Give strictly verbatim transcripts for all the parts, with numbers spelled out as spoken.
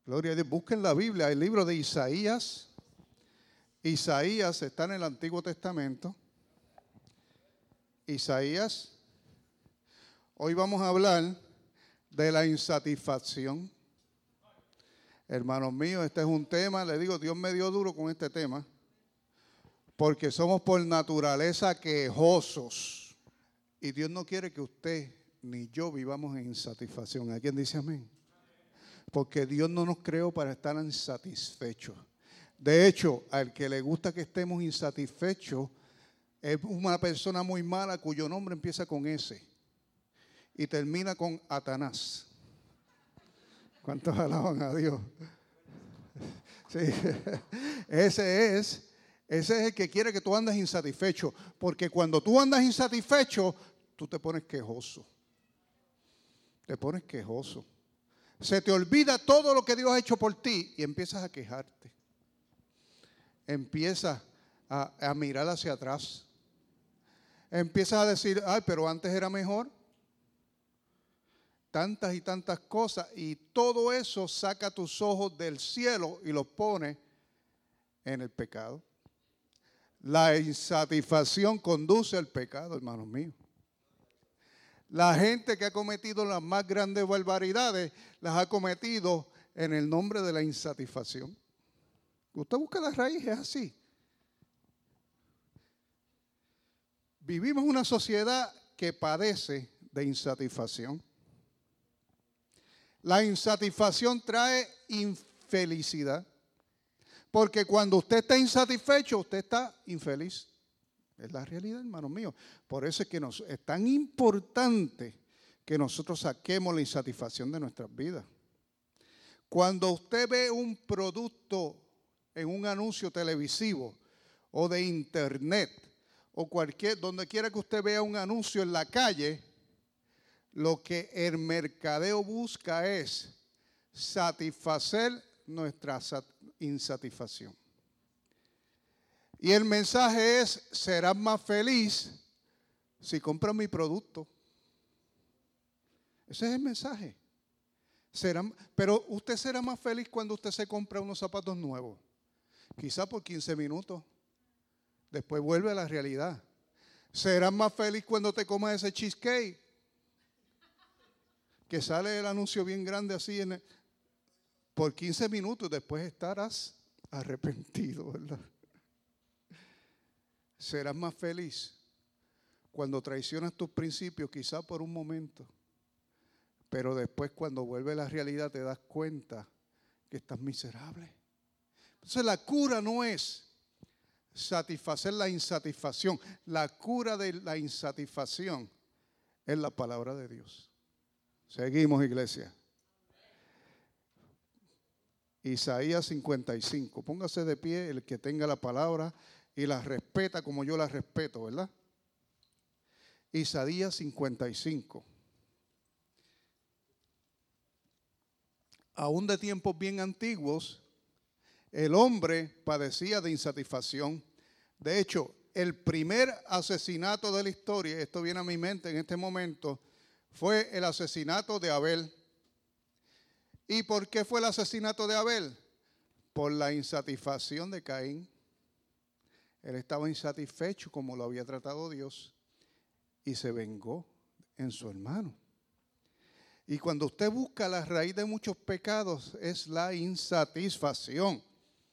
Gloria a Dios. Busquen la Biblia, el libro de Isaías. Isaías está en el Antiguo Testamento. Isaías. Hoy vamos a hablar de la insatisfacción. Hermanos míos, este es un tema, le digo, Dios me dio duro con este tema, porque somos por naturaleza quejosos. Y Dios no quiere que usted ni yo vivamos en insatisfacción. ¿Alguien dice amén? Porque Dios no nos creó para estar insatisfechos. De hecho, al que le gusta que estemos insatisfechos, es una persona muy mala cuyo nombre empieza con S y termina con Atanás. ¿Cuántos alaban a Dios? Sí. Ese es, ese es el que quiere que tú andes insatisfecho, porque cuando tú andas insatisfecho, tú te pones quejoso. Te pones quejoso. Se te olvida todo lo que Dios ha hecho por ti y empiezas a quejarte. Empiezas a, a mirar hacia atrás. Empiezas a decir, ay, pero antes era mejor. Tantas y tantas cosas, y todo eso saca tus ojos del cielo y los pone en el pecado. La insatisfacción conduce al pecado, hermanos míos. La gente que ha cometido las más grandes barbaridades las ha cometido en el nombre de la insatisfacción. Usted busca las raíces así. Vivimos una sociedad que padece de insatisfacción. La insatisfacción trae infelicidad. Porque cuando usted está insatisfecho, usted está infeliz. Es la realidad, hermanos míos. Por eso es que nos, es tan importante que nosotros saquemos la insatisfacción de nuestras vidas. Cuando usted ve un producto en un anuncio televisivo o de internet o cualquier, donde quiera que usted vea un anuncio en la calle, lo que el mercadeo busca es satisfacer nuestra insatisfacción. Y el mensaje es, serás más feliz si compras mi producto. Ese es el mensaje. Será, pero usted será más feliz cuando usted se compra unos zapatos nuevos. Quizá por quince minutos. Después vuelve a la realidad. Serás más feliz cuando te comas ese cheesecake. Que sale el anuncio bien grande así en el, por quince minutos, después estarás arrepentido, ¿verdad? Serás más feliz cuando traicionas tus principios, quizá por un momento, pero después cuando vuelve la realidad te das cuenta que estás miserable. Entonces la cura no es satisfacer la insatisfacción, la cura de la insatisfacción es la palabra de Dios. Seguimos, iglesia. Isaías cincuenta y cinco. Póngase de pie el que tenga la palabra y la respeta como yo la respeto, ¿verdad? Isaías cincuenta y cinco. Aún de tiempos bien antiguos, el hombre padecía de insatisfacción. De hecho, el primer asesinato de la historia, esto viene a mi mente en este momento, fue el asesinato de Abel. ¿Y por qué fue el asesinato de Abel? Por la insatisfacción de Caín. Él estaba insatisfecho como lo había tratado Dios y se vengó en su hermano. Y cuando usted busca la raíz de muchos pecados es la insatisfacción.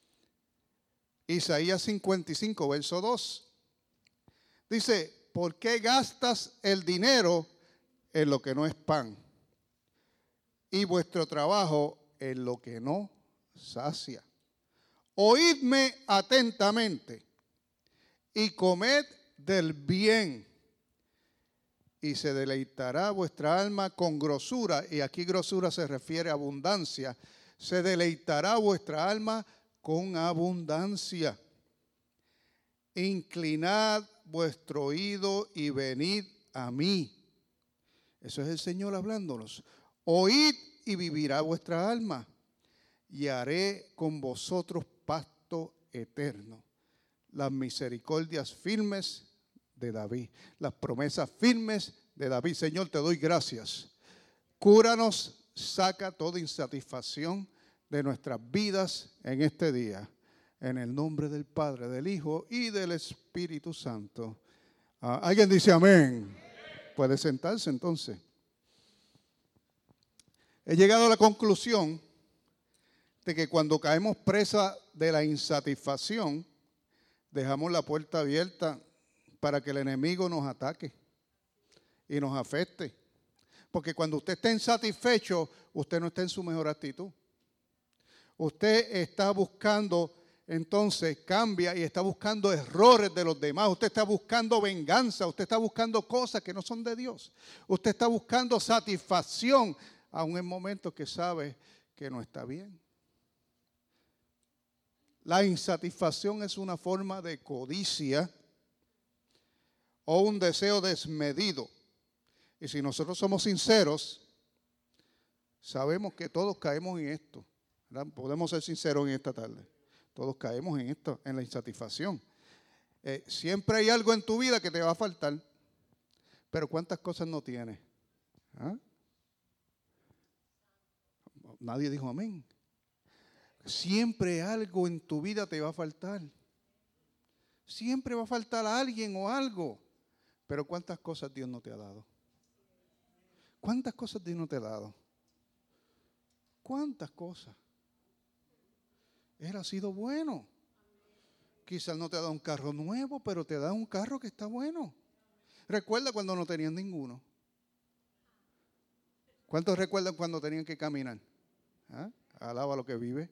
Isaías cincuenta y cinco, verso dos. Dice, ¿por qué gastas el dinero en lo que no es pan, y vuestro trabajo en lo que no sacia? Oídme atentamente y comed del bien, y se deleitará vuestra alma con grosura. Y aquí grosura se refiere a abundancia. Se deleitará vuestra alma con abundancia. Inclinad vuestro oído y venid a mí. Eso es el Señor hablándonos. Oíd y vivirá vuestra alma, y haré con vosotros pacto eterno. Las misericordias firmes de David, las promesas firmes de David. Señor, te doy gracias. Cúranos, saca toda insatisfacción de nuestras vidas en este día. En el nombre del Padre, del Hijo y del Espíritu Santo. Ah, ¿alguien dice amén? Puede sentarse entonces. He llegado a la conclusión de que cuando caemos presa de la insatisfacción, dejamos la puerta abierta para que el enemigo nos ataque y nos afecte. Porque cuando usted está insatisfecho, usted no está en su mejor actitud. Usted está buscando, entonces cambia y está buscando errores de los demás. Usted está buscando venganza, usted está buscando cosas que no son de Dios. Usted está buscando satisfacción, aun en momentos que sabe que no está bien. La insatisfacción es una forma de codicia o un deseo desmedido. Y si nosotros somos sinceros, sabemos que todos caemos en esto, ¿verdad? Podemos ser sinceros en esta tarde. Todos caemos en esto, en la insatisfacción. Eh, siempre hay algo en tu vida que te va a faltar. Pero ¿cuántas cosas no tienes? ¿Ah? Nadie dijo amén. Siempre algo en tu vida te va a faltar. Siempre va a faltar a alguien o algo. Pero ¿cuántas cosas Dios no te ha dado? ¿Cuántas cosas Dios no te ha dado? ¿Cuántas cosas? Él ha sido bueno. Quizás no te ha dado un carro nuevo, pero te da un carro que está bueno. Recuerda cuando no tenían ninguno. ¿Cuántos recuerdan cuando tenían que caminar? ¿Ah? Alaba lo que vive.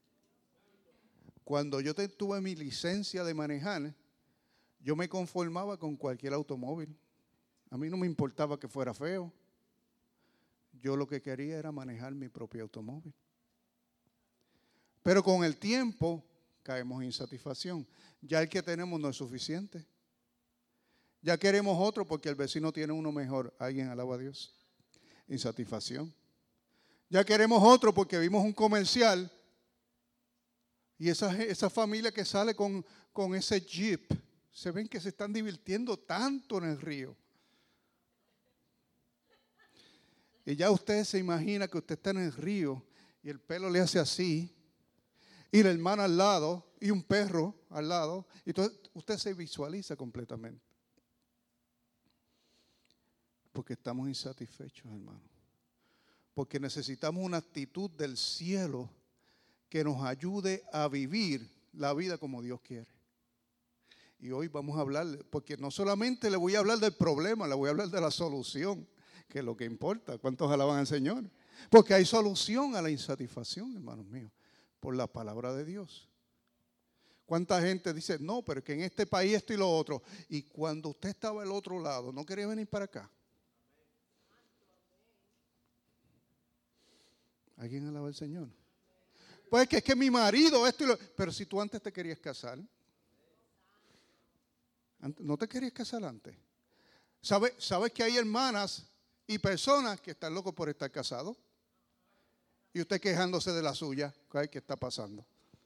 Cuando yo te, tuve mi licencia de manejar, yo me conformaba con cualquier automóvil. A mí no me importaba que fuera feo. Yo lo que quería era manejar mi propio automóvil. Pero con el tiempo caemos en insatisfacción. Ya el que tenemos no es suficiente. Ya queremos otro porque el vecino tiene uno mejor. Alguien alaba a Dios. Insatisfacción. Ya queremos otro porque vimos un comercial y esa, esa familia que sale con, con ese jeep, se ven que se están divirtiendo tanto en el río. Y ya usted se imagina que usted está en el río y el pelo le hace así, y la hermana al lado, y un perro al lado, y entonces usted se visualiza completamente. Porque estamos insatisfechos, hermano. Porque necesitamos una actitud del cielo que nos ayude a vivir la vida como Dios quiere. Y hoy vamos a hablar, porque no solamente le voy a hablar del problema, le voy a hablar de la solución, que es lo que importa. ¿Cuántos alaban al Señor? Porque hay solución a la insatisfacción, hermanos míos, por la palabra de Dios. ¿Cuánta gente dice, no, pero es que en este país esto y lo otro? Y cuando usted estaba al otro lado, ¿no quería venir para acá? ¿Alguien alaba al Señor? Pues que es que mi marido, esto y lo... Pero si tú antes te querías casar, ¿no te querías casar antes? ¿Sabes sabe que hay hermanas y personas que están locos por estar casados? Y usted quejándose de la suya, ¿qué está pasando?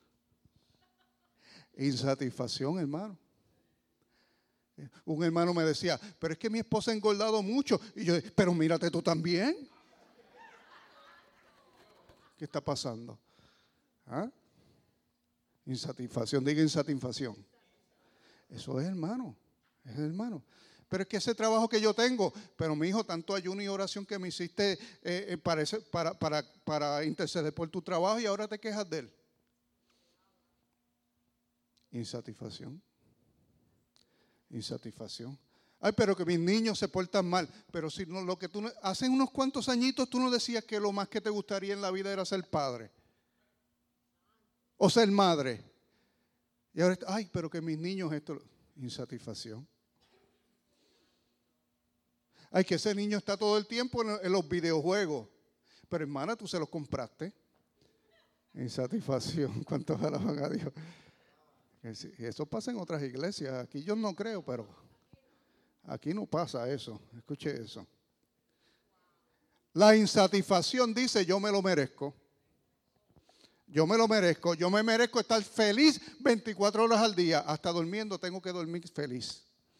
Insatisfacción, hermano. Un hermano me decía, pero es que mi esposa ha engordado mucho. Y yo, pero mírate tú también. ¿Qué está pasando? ¿Ah? Insatisfacción, diga insatisfacción. Eso es, hermano, es hermano. Pero es que ese trabajo que yo tengo, pero mi hijo, tanto ayuno y oración que me hiciste eh, eh, para, ese, para, para, para interceder por tu trabajo y ahora te quejas de él. Insatisfacción. Insatisfacción. Ay, pero que mis niños se portan mal. Pero si no, lo que tú hace unos cuantos añitos tú no decías que lo más que te gustaría en la vida era ser padre o ser madre. Y ahora, ay, pero que mis niños esto, insatisfacción. Ay, que ese niño está todo el tiempo en, en los videojuegos. Pero hermana, tú se los compraste. Insatisfacción. ¿Cuántos alaban a Dios? Eso pasa en otras iglesias. Aquí yo no creo, pero aquí no pasa eso. Escuche eso. La insatisfacción dice, yo me lo merezco. Yo me lo merezco. Yo me merezco estar feliz veinticuatro horas al día. Hasta durmiendo tengo que dormir feliz.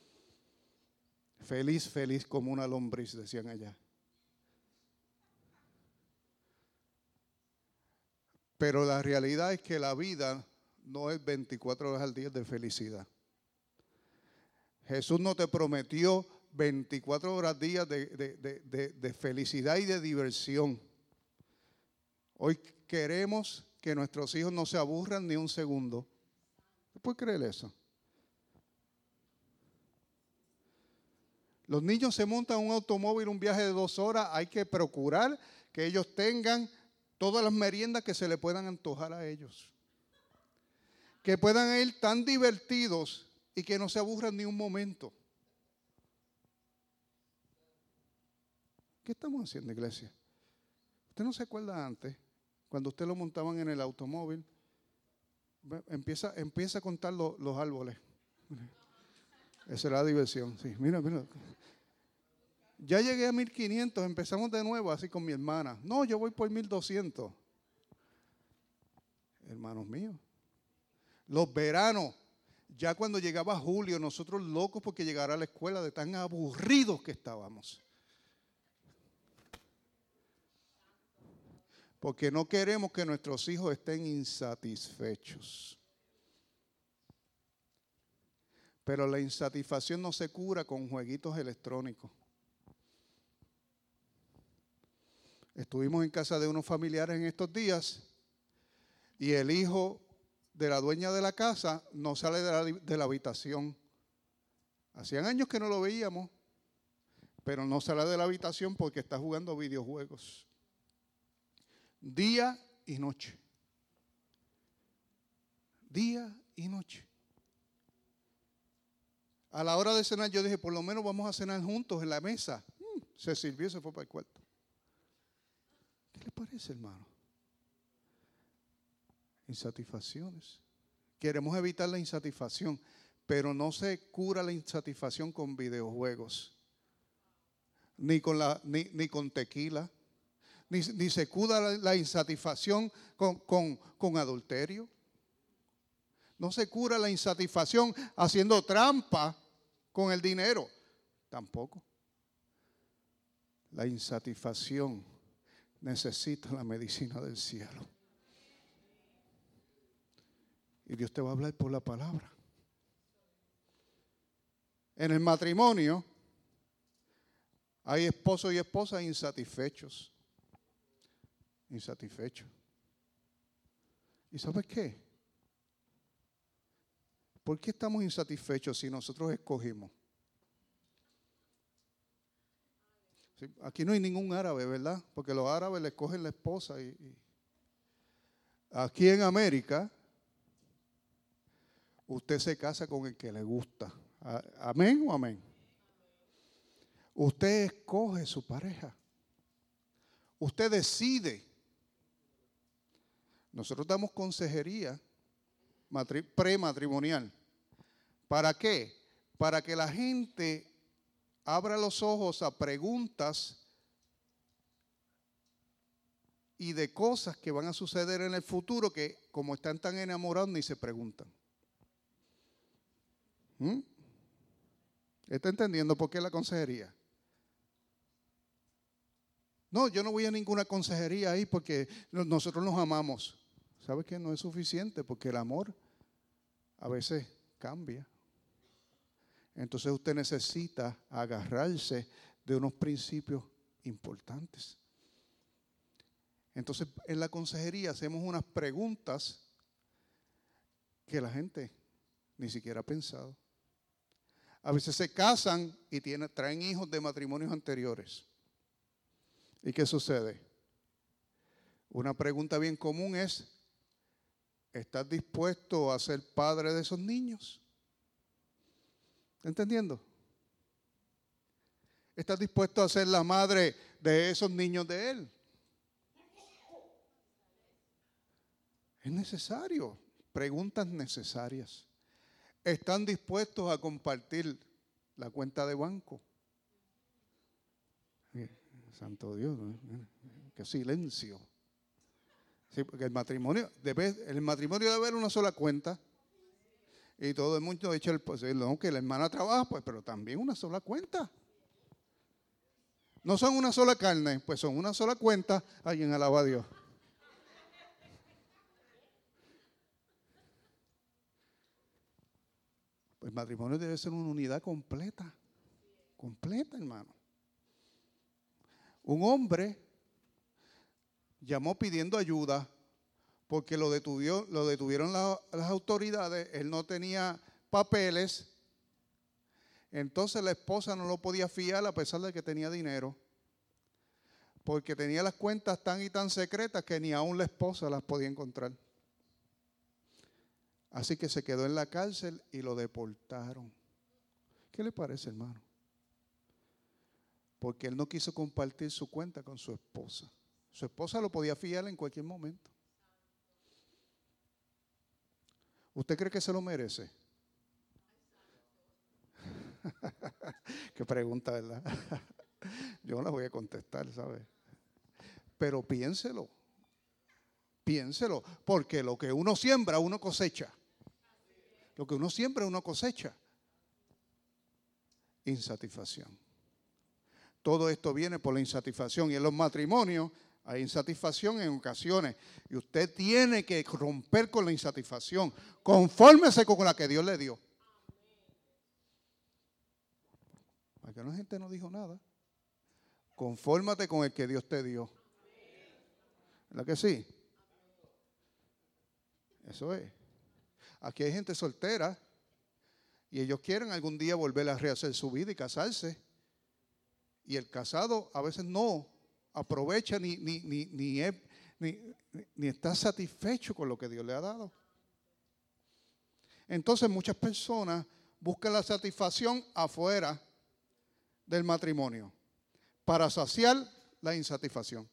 Feliz, feliz como una lombriz, decían allá. Pero la realidad es que la vida no es veinticuatro horas al día de felicidad. Jesús no te prometió veinticuatro horas al día de, de, de, de, de felicidad y de diversión. Hoy queremos que nuestros hijos no se aburran ni un segundo. ¿Usted puede creer eso? Los niños se montan en un automóvil, un viaje de dos horas. Hay que procurar que ellos tengan todas las meriendas que se le puedan antojar a ellos. Que puedan ir tan divertidos y que no se aburran ni un momento. ¿Qué estamos haciendo, iglesia? ¿Usted no se acuerda antes, cuando usted lo montaban en el automóvil? Empieza, empieza a contar lo, los árboles. Esa era la diversión. Sí, mira, mira. Ya llegué a mil quinientos, empezamos de nuevo así con mi hermana. No, yo voy por mil doscientos. Hermanos míos. Los veranos, ya cuando llegaba julio, nosotros locos porque llegara a la escuela de tan aburridos que estábamos. Porque no queremos que nuestros hijos estén insatisfechos. Pero la insatisfacción no se cura con jueguitos electrónicos. Estuvimos en casa de unos familiares en estos días y el hijo de la dueña de la casa no sale de la, de la habitación. Hacían años que no lo veíamos, pero no sale de la habitación porque está jugando videojuegos. Día y noche. Día y noche. A la hora de cenar yo dije, por lo menos vamos a cenar juntos en la mesa. Mm, se sirvió y se fue para el cuarto. ¿Qué le parece, hermano? Insatisfacciones. Queremos evitar la insatisfacción, pero no se cura la insatisfacción con videojuegos, ni con, la, ni, ni con tequila, ni, ni se cura la, la insatisfacción con, con, con adulterio. No se cura la insatisfacción haciendo trampa con el dinero. Tampoco. La insatisfacción necesita la medicina del cielo. Y Dios te va a hablar por la palabra. En el matrimonio hay esposos y esposas insatisfechos. Insatisfechos. ¿Y sabes qué? ¿Por qué estamos insatisfechos si nosotros escogimos? Sí, aquí no hay ningún árabe, ¿verdad? Porque los árabes le escogen la esposa. Y, y aquí en América, usted se casa con el que le gusta. ¿Amén o amén? Usted escoge su pareja. Usted decide. Nosotros damos consejería prematrimonial. ¿Para qué? Para que la gente abra los ojos a preguntas y de cosas que van a suceder en el futuro que como están tan enamorados ni se preguntan. ¿Mm? ¿Está entendiendo por qué la consejería? No, yo no voy a ninguna consejería ahí porque nosotros nos amamos. ¿Sabe qué? No es suficiente porque el amor a veces cambia. Entonces usted necesita agarrarse de unos principios importantes. Entonces en la consejería hacemos unas preguntas que la gente ni siquiera ha pensado. A veces se casan y tienen, traen hijos de matrimonios anteriores. ¿Y qué sucede? Una pregunta bien común es, ¿estás dispuesto a ser padre de esos niños? ¿Está entendiendo? ¿Estás dispuesto a ser la madre de esos niños de él? Es necesario. Preguntas necesarias. ¿Están dispuestos a compartir la cuenta de banco? Santo Dios, ¿no? Qué silencio. Sí, porque el matrimonio debe, el matrimonio debe haber una sola cuenta. Y todo el mundo echa el pues, no, que la hermana trabaja, pues, pero también una sola cuenta. No son una sola carne, pues son una sola cuenta. Alguien alaba a Dios. matrimonio debe ser una unidad completa. Completa, hermano. Un hombre llamó pidiendo ayuda porque lo, detuvió, lo detuvieron la, las autoridades. Él no tenía papeles. Entonces la esposa no lo podía fiar a pesar de que tenía dinero. Porque tenía las cuentas tan y tan secretas que ni aún la esposa las podía encontrar. Así que se quedó en la cárcel y lo deportaron. ¿Qué le parece, hermano? Porque él no quiso compartir su cuenta con su esposa. Su esposa lo podía fiar en cualquier momento. ¿Usted cree que se lo merece? Qué pregunta, ¿verdad? Yo no la voy a contestar, ¿sabe? Pero piénselo. Piénselo. Porque lo que uno siembra, uno cosecha. Lo que uno siembra, uno cosecha. Insatisfacción. Todo esto viene por la insatisfacción. Y en los matrimonios hay insatisfacción en ocasiones. Y usted tiene que romper con la insatisfacción. Confórmese con la que Dios le dio. Porque la gente no dijo nada. Confórmate con el que Dios te dio. ¿Verdad que sí? Eso es. Aquí hay gente soltera y ellos quieren algún día volver a rehacer su vida y casarse. Y el casado a veces no aprovecha ni, ni, ni, ni, es, ni, ni está satisfecho con lo que Dios le ha dado. Entonces muchas personas buscan la satisfacción afuera del matrimonio para saciar la insatisfacción.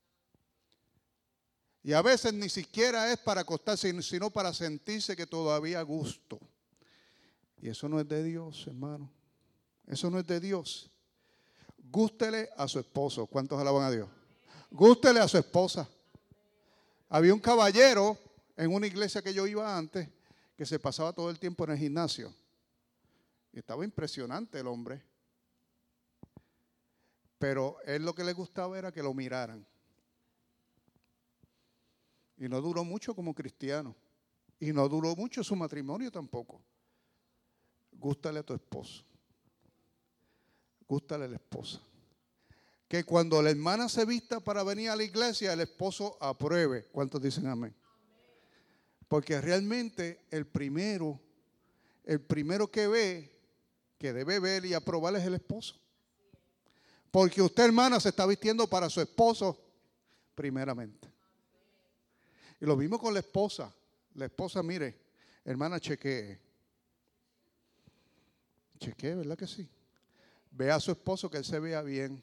Y a veces ni siquiera es para acostarse, sino para sentirse que todavía a gusto. Y eso no es de Dios, hermano. Eso no es de Dios. Gústele a su esposo. ¿Cuántos alaban a Dios? Gústele a su esposa. Había un caballero en una iglesia que yo iba antes que se pasaba todo el tiempo en el gimnasio. Y estaba impresionante el hombre. Pero él lo que le gustaba era que lo miraran. Y no duró mucho como cristiano. Y no duró mucho su matrimonio tampoco. Gústale a tu esposo. Gústale a la esposa. Que cuando la hermana se vista para venir a la iglesia, el esposo apruebe. ¿Cuántos dicen amén? Porque realmente el primero, el primero que ve, que debe ver y aprobar es el esposo. Porque usted, hermana, se está vistiendo para su esposo primeramente. Y lo mismo con la esposa. La esposa, mire, hermana, chequee. Chequee, ¿verdad que sí? Ve a su esposo que él se vea bien.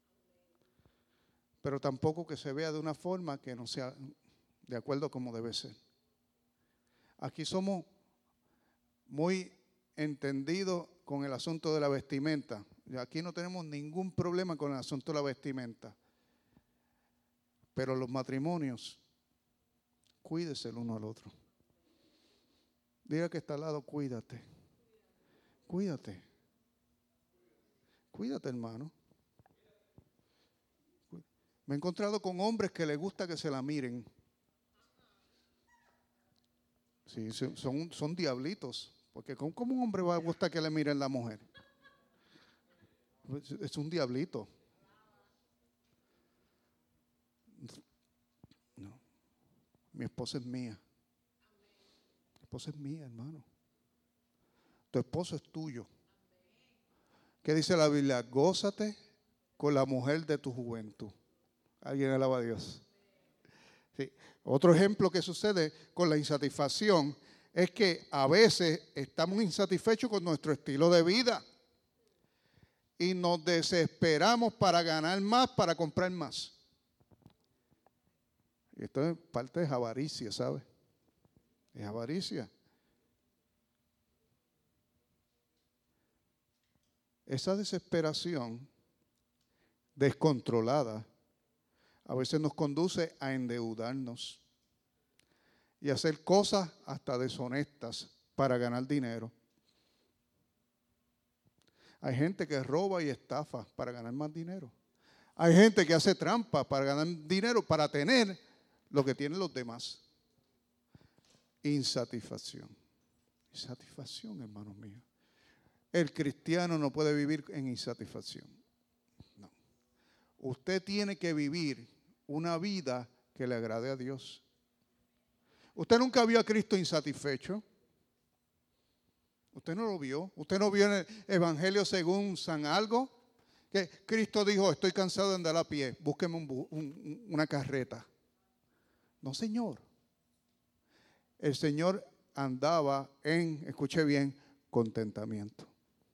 Pero tampoco que se vea de una forma que no sea de acuerdo como debe ser. Aquí somos muy entendidos con el asunto de la vestimenta. Y aquí no tenemos ningún problema con el asunto de la vestimenta. Pero los matrimonios, cuídese el uno al otro. Diga que está al lado, cuídate. Cuídate. Cuídate, hermano. Me he encontrado con hombres que les gusta que se la miren. Sí, son, son diablitos. Porque ¿cómo un hombre va a gustar que le miren la mujer? Es un diablito. No. Mi esposa es mía. Mi esposa es mía, hermano. Tu esposo es tuyo. ¿Qué dice la Biblia? Gózate con la mujer de tu juventud. Alguien alaba a Dios. Sí. Otro ejemplo que sucede con la insatisfacción es que a veces estamos insatisfechos con nuestro estilo de vida y nos desesperamos para ganar más, para comprar más. Y esto es parte de avaricia, ¿sabe? Es avaricia. Esa desesperación descontrolada a veces nos conduce a endeudarnos y a hacer cosas hasta deshonestas para ganar dinero. Hay gente que roba y estafa para ganar más dinero. Hay gente que hace trampa para ganar dinero, para tener lo que tienen los demás. Insatisfacción. Insatisfacción, hermanos míos. el cristiano no puede vivir en insatisfacción. No. Usted tiene que vivir una vida que le agrade a Dios. ¿Usted nunca vio a Cristo insatisfecho? ¿Usted no lo vio? ¿Usted no vio en el Evangelio según San algo? Que Cristo dijo, estoy cansado de andar a pie, búsqueme un, un, una carreta. No, Señor. El Señor andaba en, escuche bien, contentamiento.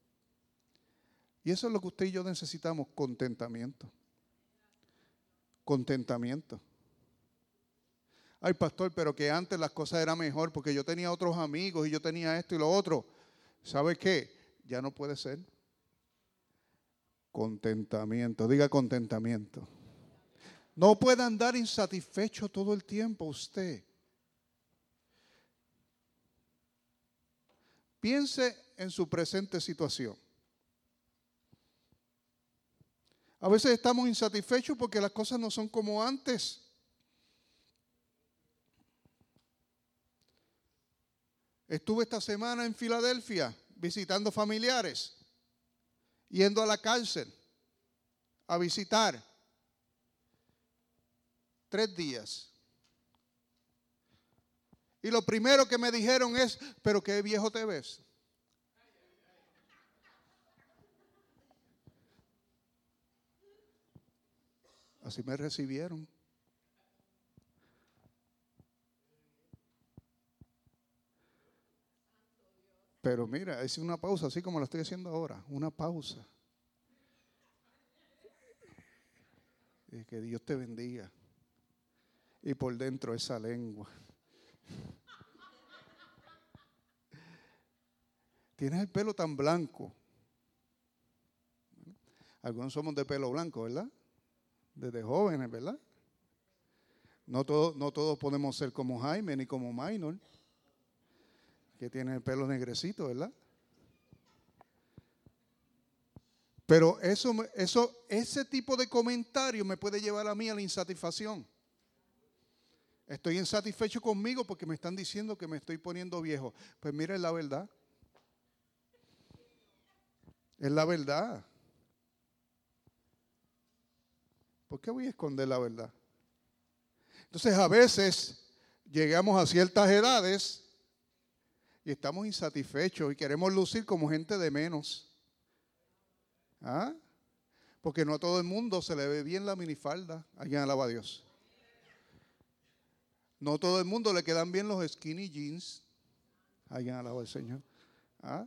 Y eso es lo que usted y yo necesitamos, contentamiento. Contentamiento. Ay, pastor, pero que antes las cosas eran mejor porque yo tenía otros amigos y yo tenía esto y lo otro. ¿Sabe qué? Ya no puede ser. Contentamiento, diga contentamiento. No puede andar insatisfecho todo el tiempo usted. Piense en su presente situación. A veces estamos insatisfechos porque las cosas no son como antes. Estuve esta semana en Filadelfia visitando familiares, yendo a la cárcel a visitar tres días. Y lo primero que me dijeron es, pero qué viejo te ves. Así me recibieron. Pero mira, es una pausa, así como lo estoy haciendo ahora, una pausa. Y que Dios te bendiga. Y por dentro esa lengua. Tienes el pelo tan blanco. Algunos somos de pelo blanco, ¿verdad? Desde jóvenes, ¿verdad? No todos, no todos podemos ser como Jaime ni como Minor, que tiene el pelo negrecito, ¿verdad? Pero eso, eso, ese tipo de comentario me puede llevar a mí a la insatisfacción. Estoy insatisfecho conmigo porque me están diciendo que me estoy poniendo viejo. Pues mira, es la verdad. Es la verdad. ¿Por qué voy a esconder la verdad? Entonces a veces llegamos a ciertas edades y estamos insatisfechos y queremos lucir como gente de menos. ¿Ah? Porque no a todo el mundo se le ve bien la minifalda. Alguien alaba a Dios. No a todo el mundo le quedan bien los skinny jeans. Alguien alaba al Señor. ¿Ah?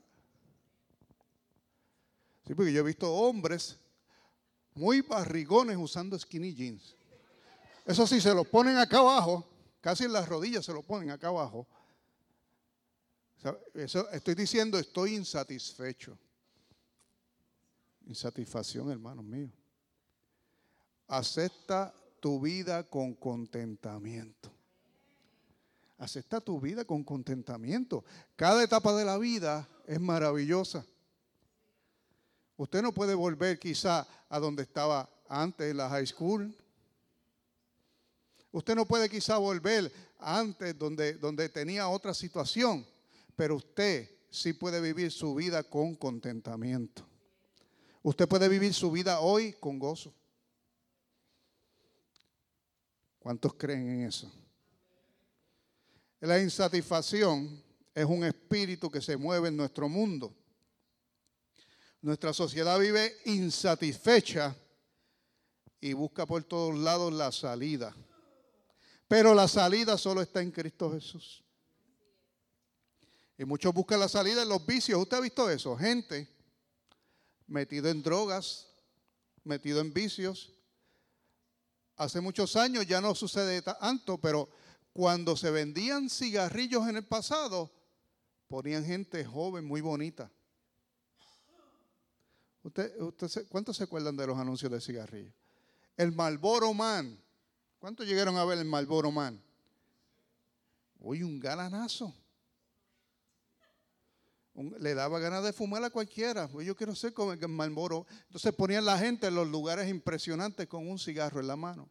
Sí, porque yo he visto hombres muy barrigones usando skinny jeans. Eso sí, se los ponen acá abajo, casi en las rodillas se lo ponen acá abajo. Eso, estoy diciendo, estoy insatisfecho. Insatisfacción, hermanos míos. Acepta tu vida con contentamiento. Acepta tu vida con contentamiento. Cada etapa de la vida es maravillosa. Usted no puede volver quizá a donde estaba antes en la high school. Usted no puede quizá volver antes donde, donde tenía otra situación. Pero usted sí puede vivir su vida con contentamiento. Usted puede vivir su vida hoy con gozo. ¿Cuántos creen en eso? La insatisfacción es un espíritu que se mueve en nuestro mundo. Nuestra sociedad vive insatisfecha y busca por todos lados la salida. Pero la salida solo está en Cristo Jesús. Y muchos buscan la salida en los vicios. ¿Usted ha visto eso? Gente metido en drogas, metido en vicios. Hace muchos años ya no sucede tanto, pero cuando se vendían cigarrillos en el pasado, ponían gente joven, muy bonita. ¿Usted, usted, ¿Cuántos se acuerdan de los anuncios de cigarrillos? El Marlboro Man. ¿Cuántos llegaron a ver el Marlboro Man? Uy, un galanazo. Un, le daba ganas de fumar a cualquiera. Pues yo quiero ser como el Marlboro. Entonces ponían la gente en los lugares impresionantes con un cigarro en la mano.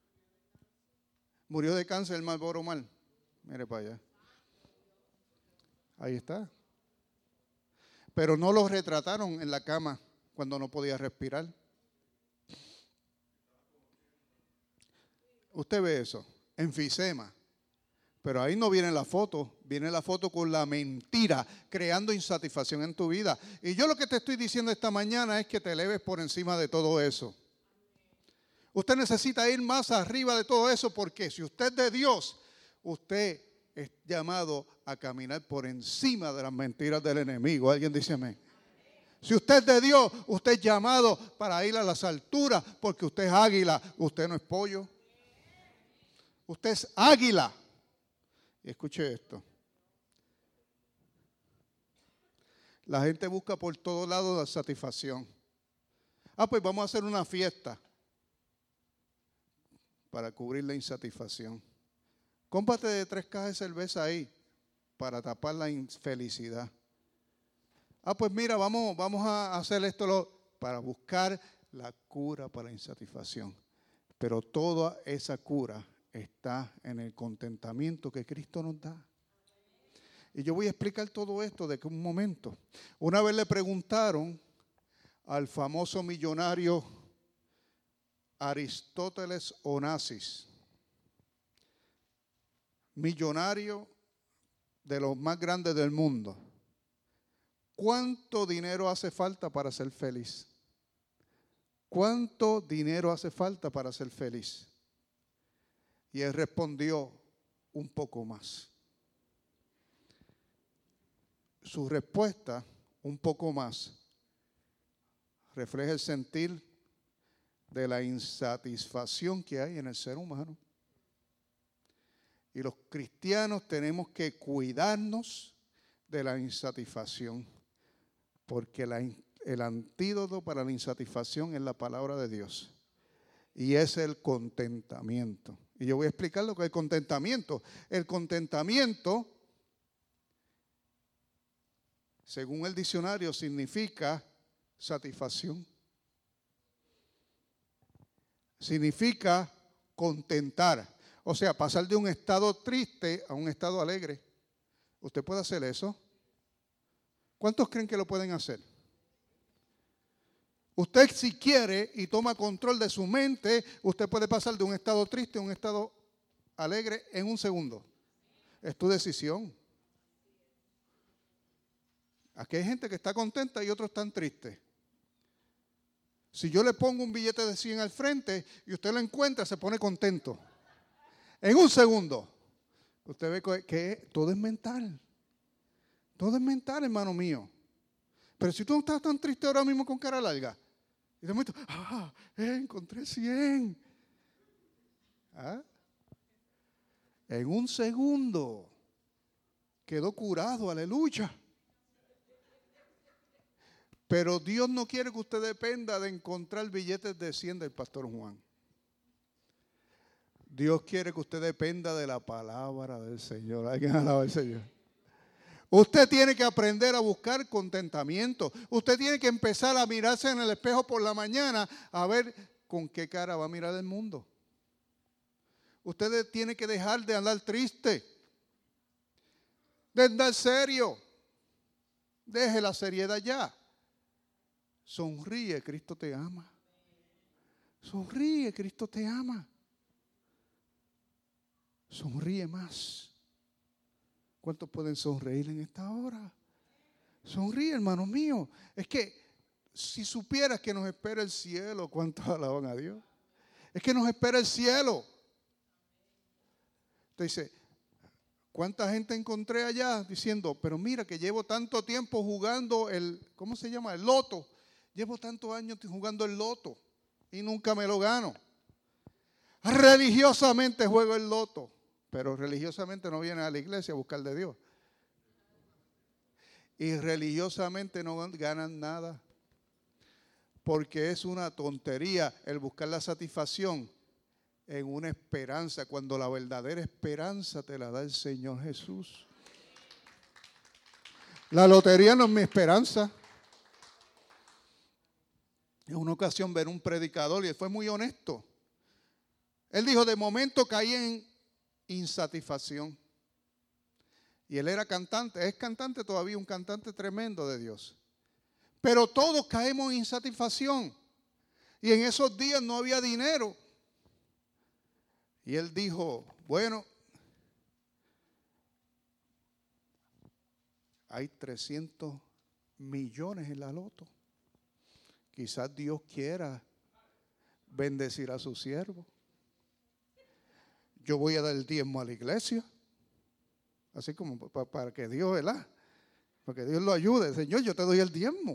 Murió de cáncer el Marlboro Man. Mire para allá. Ahí está. pero no lo retrataron en la cama cuando no podía respirar. Usted ve eso, enfisema. Pero ahí no viene la foto, viene la foto con la mentira, creando insatisfacción en tu vida. Y yo lo que te estoy diciendo esta mañana es que te eleves por encima de todo eso. Usted necesita ir más arriba de todo eso, porque si usted es de Dios, usted es llamado a caminar por encima de las mentiras del enemigo. ¿Alguien dice amén? Si usted es de Dios, usted es llamado para ir a las alturas, porque usted es águila, usted no es pollo. Usted es águila. Y escuche esto. La gente busca por todos lados la satisfacción. Ah, pues vamos a hacer una fiesta para cubrir la insatisfacción. Cómprate de tres cajas de cerveza ahí para tapar la infelicidad. Ah, pues mira, vamos, vamos a hacer esto lo, para buscar la cura para la insatisfacción. Pero toda esa cura está en el contentamiento que Cristo nos da. Y yo voy a explicar todo esto de que un momento. Una vez le preguntaron al famoso millonario Aristóteles Onassis, millonario de los más grandes del mundo, ¿cuánto dinero hace falta para ser feliz? ¿Cuánto dinero hace falta para ser feliz? Y él respondió, un poco más. Su respuesta, un poco más, refleja el sentir de la insatisfacción que hay en el ser humano. Y los cristianos tenemos que cuidarnos de la insatisfacción, porque la, el antídoto para la insatisfacción es la palabra de Dios. Y es el contentamiento. Y yo voy a explicar lo que es el contentamiento. El contentamiento, según el diccionario, significa satisfacción. Significa contentar. O sea, pasar de un estado triste a un estado alegre. ¿Usted puede hacer eso? ¿Cuántos creen que lo pueden hacer? Usted, si quiere y toma control de su mente, usted puede pasar de un estado triste a un estado alegre en un segundo. Es tu decisión. Aquí hay gente que está contenta y otros están tristes. Si yo le pongo un billete de cien al frente y usted lo encuentra, se pone contento. En un segundo. Usted ve que todo es mental. Todo es mental, hermano mío. Pero si tú no estás tan triste ahora mismo con cara larga, y de momento, ah, eh, encontré cien. ¿Ah? En un segundo quedó curado, aleluya. Pero Dios no quiere que usted dependa de encontrar billetes de cien del pastor Juan. Dios quiere que usted dependa de la palabra del Señor. Alguien alaba al Señor. Usted tiene que aprender a buscar contentamiento. Usted tiene que empezar a mirarse en el espejo por la mañana a ver con qué cara va a mirar el mundo. Usted tiene que dejar de andar triste, de andar serio. Deje la seriedad ya. Sonríe, Cristo te ama. Sonríe, Cristo te ama. Sonríe más. ¿Cuántos pueden sonreír en esta hora? Sonríe, hermano mío. Es que si supieras que nos espera el cielo, ¿cuántos alaban a Dios? Es que nos espera el cielo. Usted dice, ¿cuánta gente encontré allá diciendo, pero mira que llevo tanto tiempo jugando el, ¿cómo se llama? El loto. Llevo tantos años jugando el loto y nunca me lo gano. Religiosamente juego el loto. Pero religiosamente no vienen a la iglesia a buscar de Dios. Y religiosamente no ganan nada. Porque es una tontería el buscar la satisfacción en una esperanza, cuando la verdadera esperanza te la da el Señor Jesús. La lotería no es mi esperanza. En una ocasión ver un predicador y él fue muy honesto. Él dijo, de momento caí en insatisfacción. Y él era cantante, es cantante todavía, un cantante tremendo de Dios. Pero todos caemos en insatisfacción. Y en esos días no había dinero. Y él dijo, bueno, hay trescientos millones en la loto. Quizás Dios quiera bendecir a su siervo. Yo voy a dar el diezmo a la iglesia. Así como para, para que Dios, ¿verdad? Para que Dios lo ayude. Señor, yo te doy el diezmo.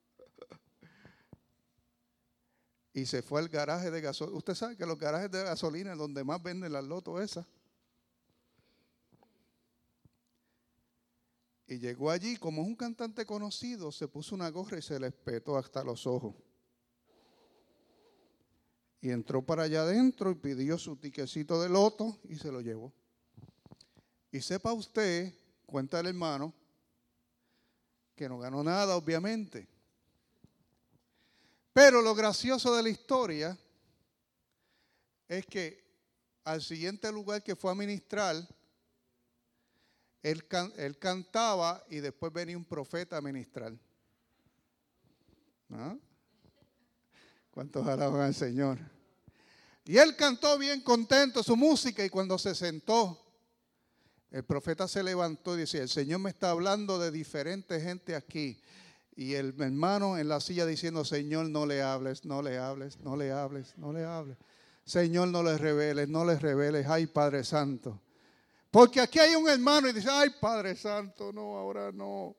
Y se fue al garaje de gasolina. Usted sabe que los garajes de gasolina es donde más venden las lotos esas. Y llegó allí, como es un cantante conocido, se puso una gorra y se le espetó hasta los ojos. Y entró para allá adentro y pidió su tiquecito de loto y se lo llevó. Y sepa usted, cuenta el hermano, que no ganó nada, obviamente. Pero lo gracioso de la historia es que al siguiente lugar que fue a ministrar, él, can, él cantaba y después venía un profeta a ministrar. ¿Ah? ¿Cuántos alaban al Señor? Y él cantó bien contento su música y cuando se sentó, el profeta se levantó y decía, el Señor me está hablando de diferente gente aquí. Y el hermano en la silla diciendo, Señor, no le hables, no le hables, no le hables, no le hables. Señor, no les reveles, no les reveles. Ay, Padre Santo. Porque aquí hay un hermano y dice, ay, Padre Santo, no, ahora no.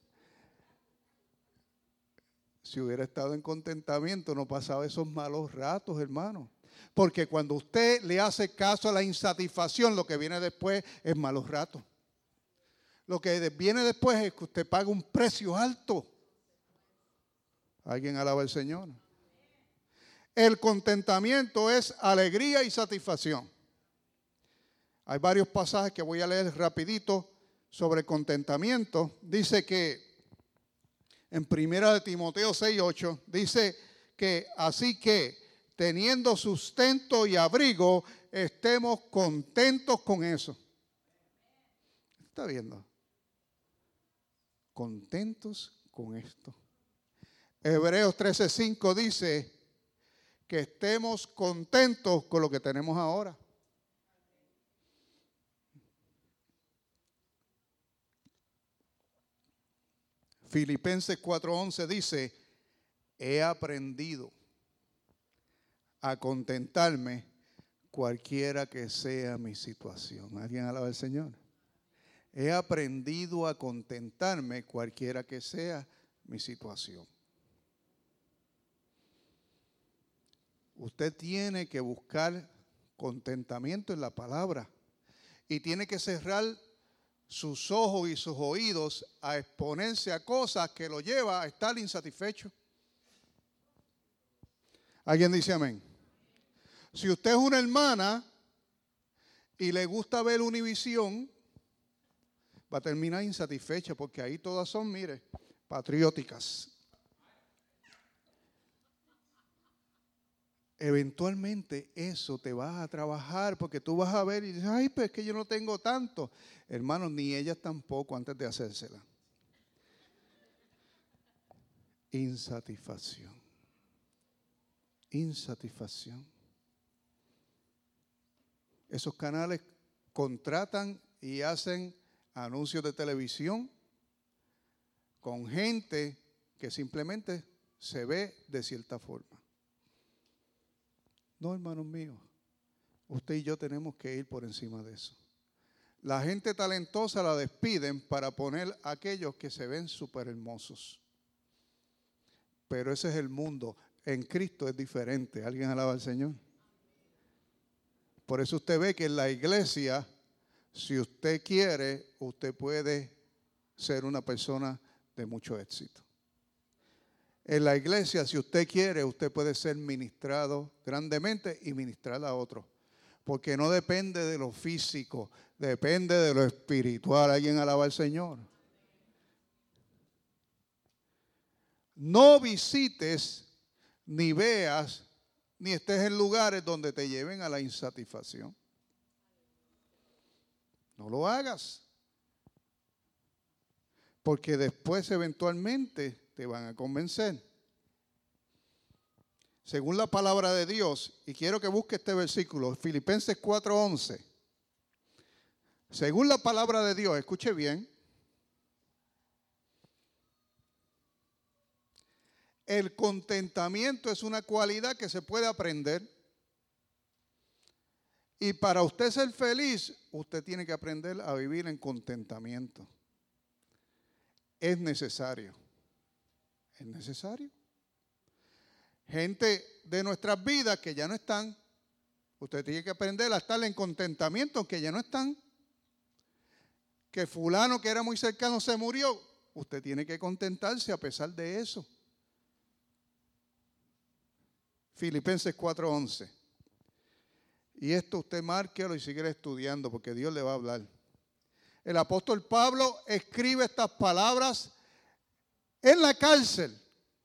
Si hubiera estado en contentamiento, no pasaba esos malos ratos, hermano. Porque cuando usted le hace caso a la insatisfacción, lo que viene después es malos ratos. Lo que viene después es que usted paga un precio alto. ¿Alguien alaba al Señor? El contentamiento es alegría y satisfacción. Hay varios pasajes que voy a leer rapidito sobre contentamiento. Dice que en primera de Timoteo seis ocho dice que así que teniendo sustento y abrigo estemos contentos con eso. ¿Está viendo? Contentos con esto. Hebreos trece cinco dice que estemos contentos con lo que tenemos ahora. Filipenses cuatro once dice, he aprendido a contentarme cualquiera que sea mi situación. ¿Alguien alaba al Señor? He aprendido a contentarme cualquiera que sea mi situación. Usted tiene que buscar contentamiento en la palabra y tiene que cerrar sus ojos y sus oídos a exponerse a cosas que lo lleva a estar insatisfecho. ¿Alguien dice amén? Si usted es una hermana y le gusta ver Univisión, va a terminar insatisfecha porque ahí todas son, mire, patrióticas. Eventualmente eso te va a trabajar porque tú vas a ver y dices, ay, pues es que yo no tengo tanto. Hermanos, ni ellas tampoco antes de hacérsela. Insatisfacción. Insatisfacción. Esos canales contratan y hacen anuncios de televisión con gente que simplemente se ve de cierta forma. No, hermanos míos, usted y yo tenemos que ir por encima de eso. La gente talentosa la despiden para poner a aquellos que se ven súper hermosos. Pero ese es el mundo. En Cristo es diferente. ¿Alguien alaba al Señor? Por eso usted ve que en la iglesia, si usted quiere, usted puede ser una persona de mucho éxito. En la iglesia, si usted quiere, usted puede ser ministrado grandemente y ministrar a otros. Porque no depende de lo físico, depende de lo espiritual. ¿Alguien alaba al Señor? No visites, ni veas, ni estés en lugares donde te lleven a la insatisfacción. No lo hagas. Porque después, eventualmente, te van a convencer. Según la palabra de Dios, y quiero que busque este versículo, Filipenses cuatro once. Según la palabra de Dios, escuche bien, el contentamiento es una cualidad que se puede aprender. Y para usted ser feliz, usted tiene que aprender a vivir en contentamiento. Es necesario. Es necesario. Gente de nuestras vidas que ya no están, usted tiene que aprender a estar en contentamiento que ya no están. Que fulano que era muy cercano se murió, usted tiene que contentarse a pesar de eso. Filipenses cuatro once. Y esto usted márquelo y sigue estudiando porque Dios le va a hablar. El apóstol Pablo escribe estas palabras en la cárcel.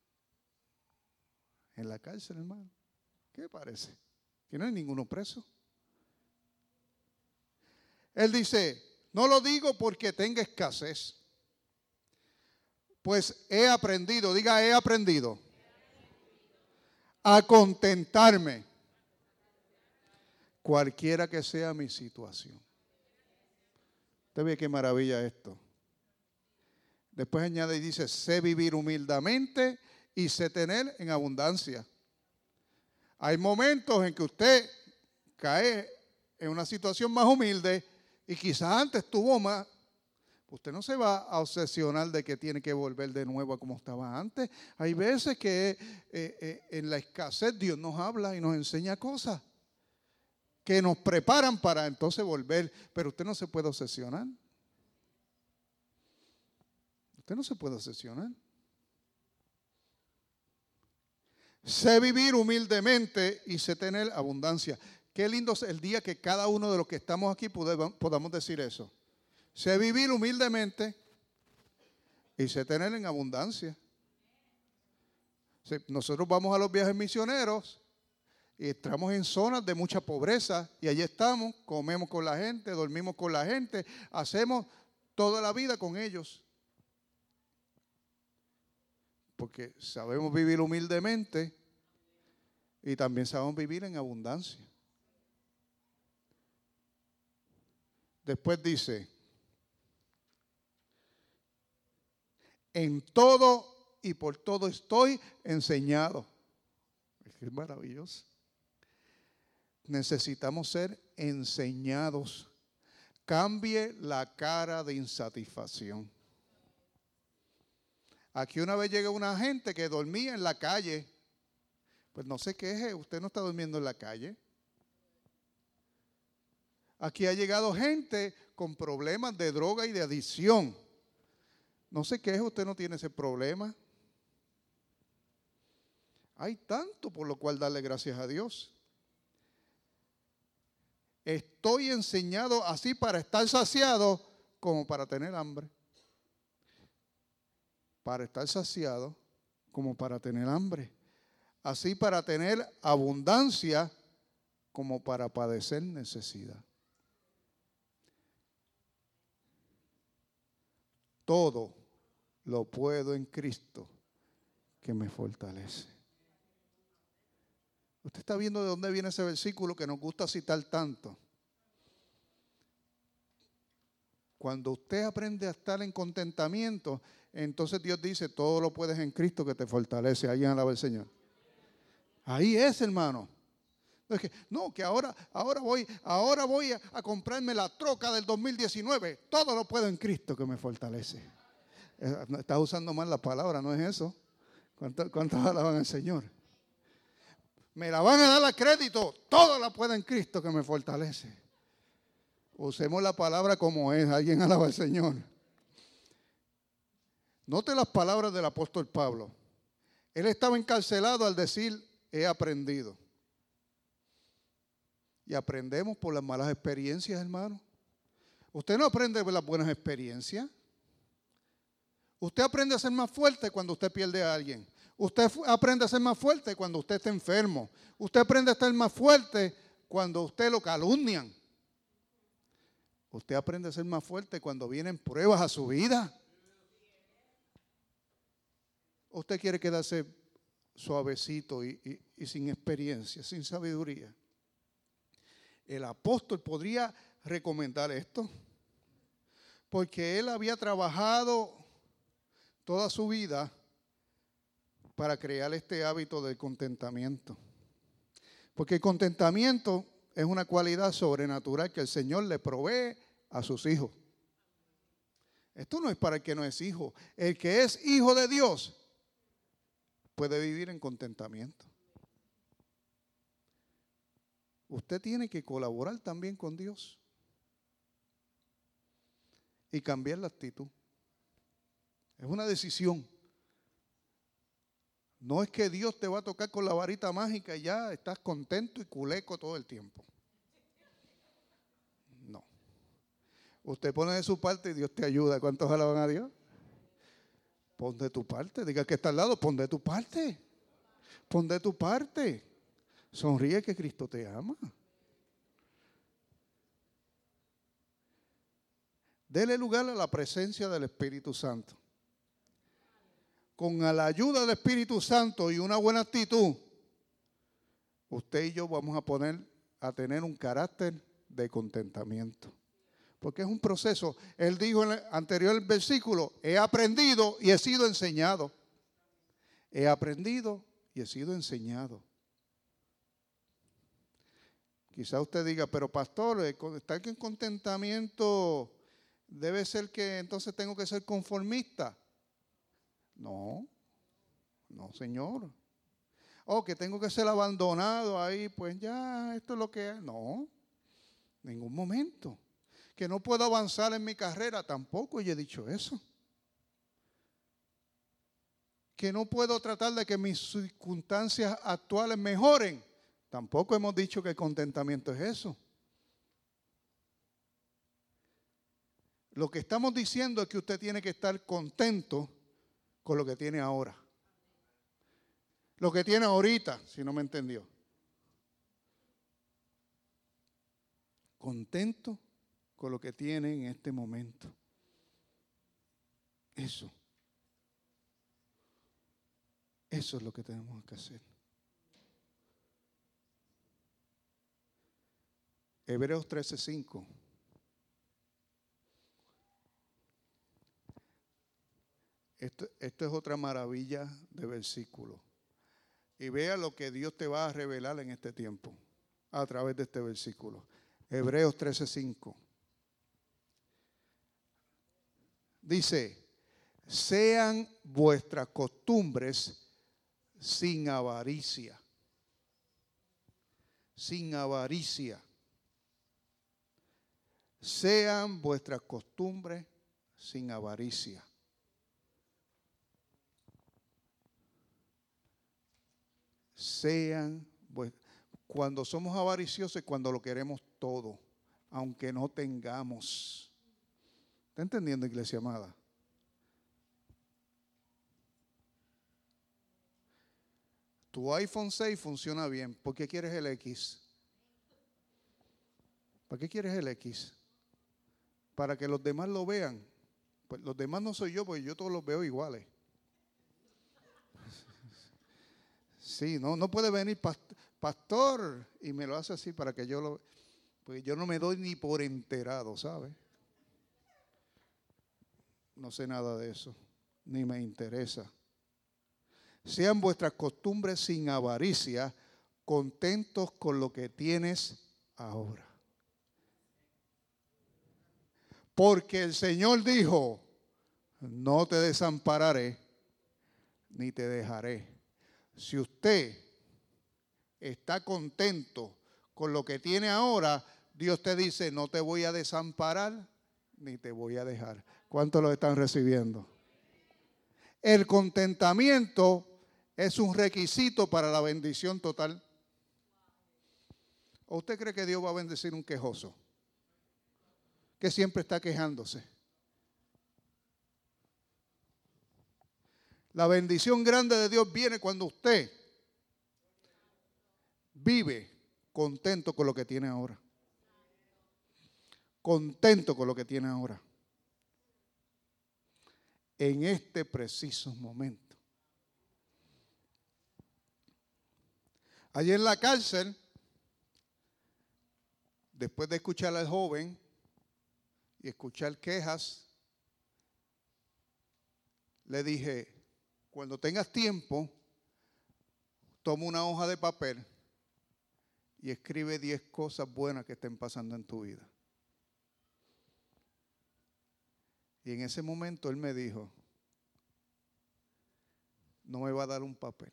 En la cárcel, hermano. ¿Qué parece? Que no hay ninguno preso. Él dice, no lo digo porque tenga escasez, pues he aprendido, diga he aprendido, a contentarme cualquiera que sea mi situación. Usted ve qué maravilla esto. Después añade y dice, sé vivir humildemente y sé tener en abundancia. Hay momentos en que usted cae en una situación más humilde y quizás antes tuvo más. Usted no se va a obsesionar de que tiene que volver de nuevo a como estaba antes. Hay veces que eh, eh, en la escasez Dios nos habla y nos enseña cosas que nos preparan para entonces volver. Pero usted no se puede obsesionar. Usted no se puede obsesionar. Sé vivir humildemente y sé tener abundancia. Qué lindo es el día que cada uno de los que estamos aquí podamos decir eso. Sé vivir humildemente y sé tener en abundancia. Nosotros vamos a los viajes misioneros y estamos en zonas de mucha pobreza y allí estamos, comemos con la gente, dormimos con la gente, hacemos toda la vida con ellos. Porque sabemos vivir humildemente y también sabemos vivir en abundancia. Después dice, en todo y por todo estoy enseñado. Es maravilloso. Necesitamos ser enseñados. Cambie la cara de insatisfacción. Aquí una vez llegó una gente que dormía en la calle. Pues no se queje, usted no está durmiendo en la calle. Aquí ha llegado gente con problemas de droga y de adicción. No se queje, usted no tiene ese problema. Hay tanto por lo cual darle gracias a Dios. Estoy enseñado así para estar saciado como para tener hambre. Para estar saciado como para tener hambre. Así para tener abundancia como para padecer necesidad. Todo lo puedo en Cristo que me fortalece. Usted está viendo de dónde viene ese versículo que nos gusta citar tanto. Cuando usted aprende a estar en contentamiento, entonces Dios dice, todo lo puedes en Cristo que te fortalece. Alguien alaba al Señor. Ahí es, hermano. Es que, no, que ahora, ahora voy, ahora voy a, a comprarme la troca del dos mil diecinueve. Todo lo puedo en Cristo que me fortalece. Estás usando mal la palabra, ¿no es eso? ¿Cuántos, cuántos alaban al Señor? Me la van a dar a crédito. Todo lo puedo en Cristo que me fortalece. Usemos la palabra como es. Alguien alaba al Señor. Note las palabras del apóstol Pablo. Él estaba encarcelado al decir, he aprendido. Y aprendemos por las malas experiencias, hermano. Usted no aprende por las buenas experiencias. Usted aprende a ser más fuerte cuando usted pierde a alguien. Usted aprende a ser más fuerte cuando usted está enfermo. Usted aprende a estar más fuerte cuando usted lo calumnian. Usted aprende a ser más fuerte cuando vienen pruebas a su vida. ¿O usted quiere quedarse suavecito y, y, y sin experiencia, sin sabiduría? El apóstol podría recomendar esto, porque él había trabajado toda su vida para crear este hábito del contentamiento. Porque el contentamiento es una cualidad sobrenatural que el Señor le provee a sus hijos. Esto no es para el que no es hijo. El que es hijo de Dios puede vivir en contentamiento. Usted tiene que colaborar también con Dios y cambiar la actitud. Es una decisión. No es que Dios te va a tocar con la varita mágica y ya estás contento y culeco todo el tiempo. No. Usted pone de su parte y Dios te ayuda. ¿Cuántos alaban a Dios? Pon de tu parte. Diga que está al lado, pon de tu parte. Pon de tu parte. Sonríe que Cristo te ama. Dele lugar a la presencia del Espíritu Santo. Con la ayuda del Espíritu Santo y una buena actitud, usted y yo vamos a poner a tener un carácter de contentamiento. Porque es un proceso. Él dijo en el anterior versículo, he aprendido y he sido enseñado. He aprendido y he sido enseñado. Quizá usted diga, pero pastor, estar en contentamiento debe ser que entonces tengo que ser conformista. No, no, señor. Oh, que tengo que ser abandonado ahí, pues ya, esto es lo que es. No, ningún momento. Que no puedo avanzar en mi carrera, tampoco yo he dicho eso. Que no puedo tratar de que mis circunstancias actuales mejoren, tampoco hemos dicho que el contentamiento es eso. Lo que estamos diciendo es que usted tiene que estar contento con lo que tiene ahora. Lo que tiene ahorita, si no me entendió. Contento con lo que tiene en este momento. Eso. Eso es lo que tenemos que hacer. Hebreos trece cinco. Esto, esto es otra maravilla de versículo. Y vea lo que Dios te va a revelar en este tiempo a través de este versículo. Hebreos trece cinco. Dice, sean vuestras costumbres sin avaricia. Sin avaricia. Sean vuestras costumbres sin avaricia. Sean, cuando somos avariciosos es cuando lo queremos todo, aunque no tengamos. ¿Está entendiendo, iglesia amada? Tu iPhone seis funciona bien. ¿Por qué quieres el X? ¿Para qué quieres el X? Para que los demás lo vean. Pues los demás no soy yo, porque yo todos los veo iguales. Sí, no, no puede venir pastor y me lo hace así para que yo lo... Pues yo no me doy ni por enterado, ¿sabe? No sé nada de eso, ni me interesa. Sean vuestras costumbres sin avaricia, contentos con lo que tienes ahora. Porque el Señor dijo, no te desampararé, ni te dejaré. Si usted está contento con lo que tiene ahora, Dios te dice, no te voy a desamparar ni te voy a dejar. ¿Cuántos lo están recibiendo? El contentamiento es un requisito para la bendición total. ¿O usted cree que Dios va a bendecir un quejoso que siempre está quejándose? La bendición grande de Dios viene cuando usted vive contento con lo que tiene ahora. Contento con lo que tiene ahora. En este preciso momento. Allí en la cárcel, después de escuchar al joven y escuchar quejas, le dije, cuando tengas tiempo, toma una hoja de papel y escribe diez cosas buenas que estén pasando en tu vida. Y en ese momento él me dijo, no me va a dar un papel.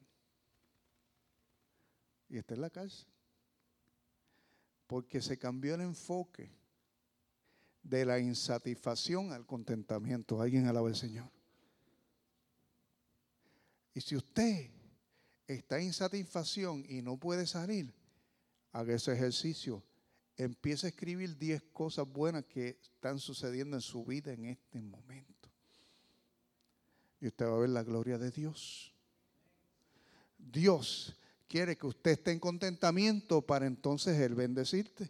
Y está en la cárcel. Porque se cambió el enfoque de la insatisfacción al contentamiento. Alguien alaba al Señor. Y si usted está en insatisfacción y no puede salir, haga ese ejercicio. Empiece a escribir diez cosas buenas que están sucediendo en su vida en este momento. Y usted va a ver la gloria de Dios. Dios quiere que usted esté en contentamiento para entonces Él bendecirte.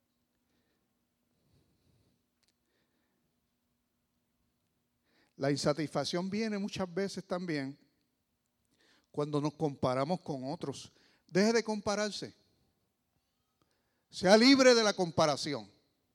La insatisfacción viene muchas veces también cuando nos comparamos con otros. Deje de compararse. Sea libre de la comparación.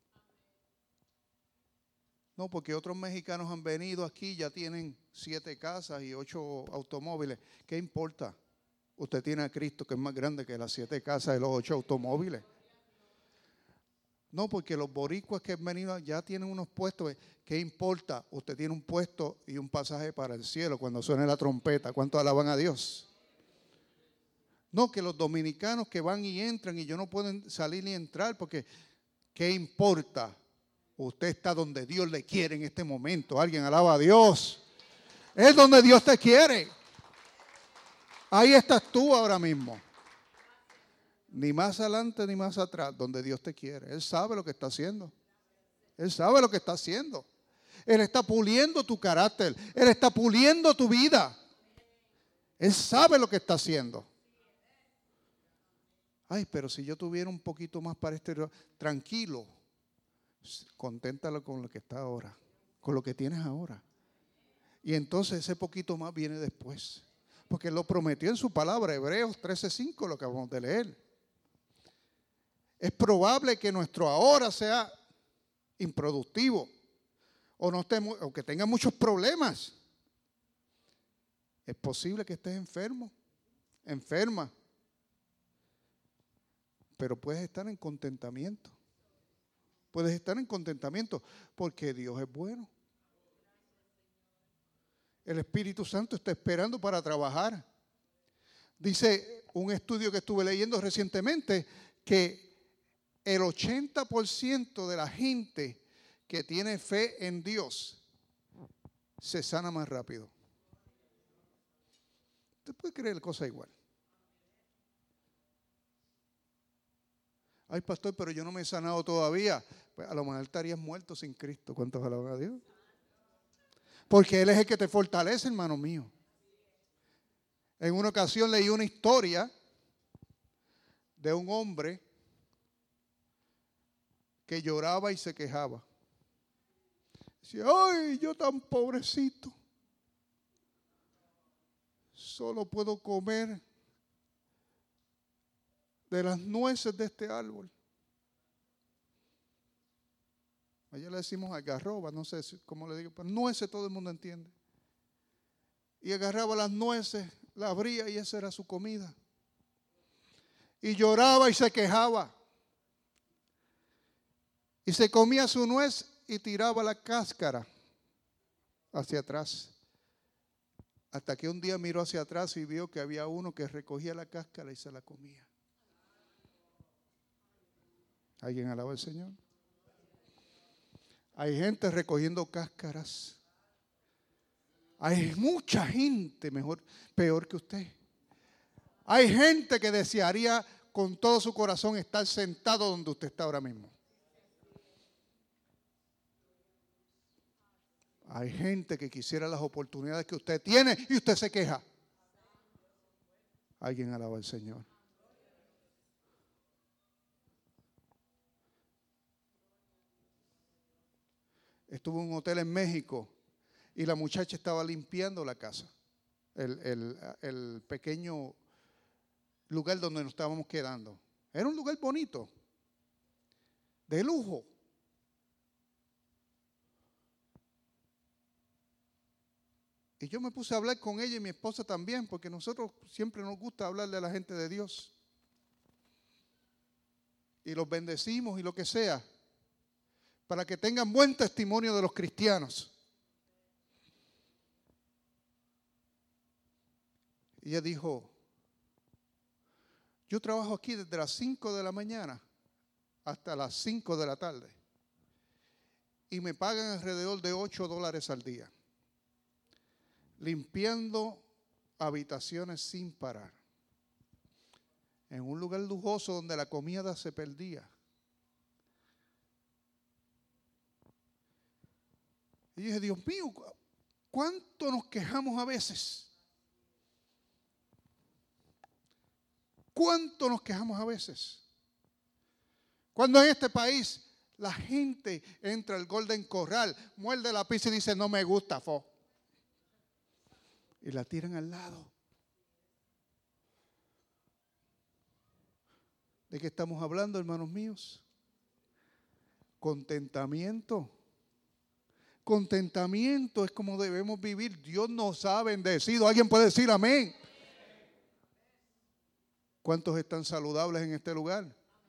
No, porque otros mexicanos han venido aquí, ya tienen siete casas y ocho automóviles. ¿Qué importa? Usted tiene a Cristo que es más grande que las siete casas y los ocho automóviles. No, porque los boricuas que han venido ya tienen unos puestos. ¿Qué importa? Usted tiene un puesto y un pasaje para el cielo cuando suene la trompeta. ¿Cuánto alaban a Dios? No, que los dominicanos que van y entran y yo no pueden salir ni entrar porque ¿qué importa? Usted está donde Dios le quiere en este momento. Alguien alaba a Dios. Es donde Dios te quiere. Ahí estás tú ahora mismo. Ni más adelante ni más atrás, donde Dios te quiere. Él sabe lo que está haciendo. Él sabe lo que está haciendo. Él está puliendo tu carácter. Él está puliendo tu vida. Él sabe lo que está haciendo. Ay, pero si yo tuviera un poquito más para este, tranquilo, conténtalo con lo que está ahora, con lo que tienes ahora. Y entonces ese poquito más viene después. Porque Él lo prometió en su palabra, Hebreos trece cinco, lo que acabamos de leer. Es probable que nuestro ahora sea improductivo o, no estemos, o que tenga muchos problemas. Es posible que estés enfermo, enferma. Pero puedes estar en contentamiento. Puedes estar en contentamiento porque Dios es bueno. El Espíritu Santo está esperando para trabajar. Dice un estudio que estuve leyendo recientemente que el ochenta por ciento de la gente que tiene fe en Dios se sana más rápido. ¿Usted puede creer cosas igual? Ay, pastor, pero yo no me he sanado todavía. Pues a lo mejor estarías muerto sin Cristo. ¿Cuántos alaban a Dios? Porque Él es el que te fortalece, hermano mío. En una ocasión leí una historia de un hombre que lloraba y se quejaba. Decía, ay, yo tan pobrecito. Solo puedo comer de las nueces de este árbol. Allá le decimos algarroba, no sé cómo le digo, pero nueces todo el mundo entiende. Y agarraba las nueces, la abría y esa era su comida. Y lloraba y se quejaba. Y se comía su nuez y tiraba la cáscara hacia atrás. Hasta que un día miró hacia atrás y vio que había uno que recogía la cáscara y se la comía. ¿Alguien alaba al Señor? Hay gente recogiendo cáscaras. Hay mucha gente mejor, peor que usted. Hay gente que desearía con todo su corazón estar sentado donde usted está ahora mismo. Hay gente que quisiera las oportunidades que usted tiene y usted se queja. Alguien alaba al Señor. Estuve en un hotel en México y la muchacha estaba limpiando la casa. El, el, el pequeño lugar donde nos estábamos quedando. Era un lugar bonito, de lujo. Y yo me puse a hablar con ella y mi esposa también, porque nosotros siempre nos gusta hablarle a la gente de Dios. Y los bendecimos y lo que sea, para que tengan buen testimonio de los cristianos. Y ella dijo, yo trabajo aquí desde las cinco de la mañana hasta las cinco de la tarde. Y me pagan alrededor de ocho dólares al día. Limpiando habitaciones sin parar. En un lugar lujoso donde la comida se perdía. Y dije, Dios mío, ¿cuánto nos quejamos a veces? ¿Cuánto nos quejamos a veces? Cuando en este país la gente entra al Golden Corral, muerde la pizza y dice, no me gusta, fo. Y la tiran al lado. ¿De qué estamos hablando, hermanos míos? Contentamiento. Contentamiento es como debemos vivir. Dios nos ha bendecido. ¿Alguien puede decir amén? ¿Cuántos están saludables en este lugar?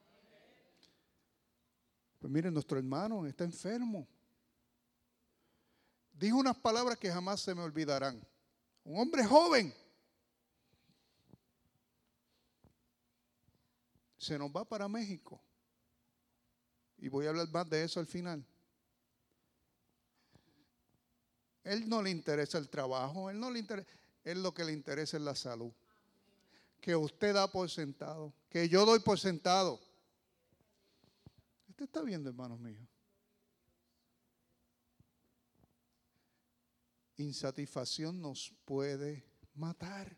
Pues miren, nuestro hermano está enfermo. Dijo unas palabras que jamás se me olvidarán. Un hombre joven. Se nos va para México. Y voy a hablar más de eso al final. Él no le interesa el trabajo, él no le interesa, él lo que le interesa es la salud. Que usted da por sentado, que yo doy por sentado. ¿Usted está viendo, hermanos míos? Insatisfacción nos puede matar.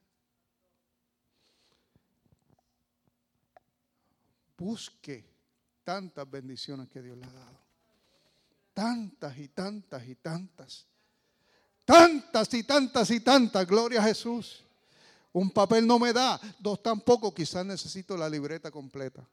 Busque tantas bendiciones que Dios le ha dado. Tantas y tantas y tantas. Tantas y tantas y tantas. Gloria a Jesús. Un papel no me da, dos tampoco. Quizás necesito la libreta completa.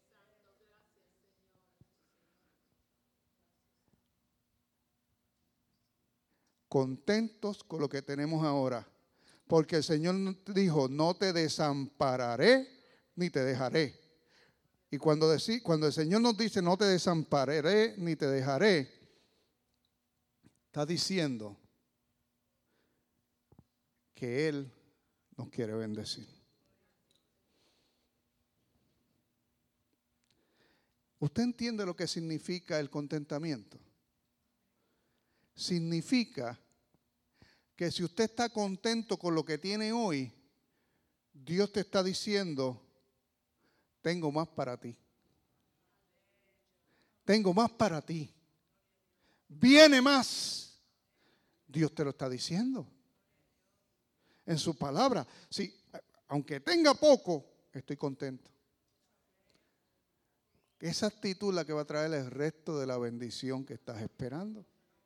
Contentos con lo que tenemos ahora. Porque el Señor dijo, no te desampararé ni te dejaré. Y cuando, deci, cuando el Señor nos dice, no te desampararé ni te dejaré, está diciendo que Él nos quiere bendecir. ¿Usted entiende lo que significa el contentamiento? Significa que si usted está contento con lo que tiene hoy, Dios te está diciendo, tengo más para ti. Tengo más para ti. Viene más. Dios te lo está diciendo. En su palabra. Sí, aunque tenga poco, estoy contento. Esa actitud es la que va a traer el resto de la bendición que estás esperando.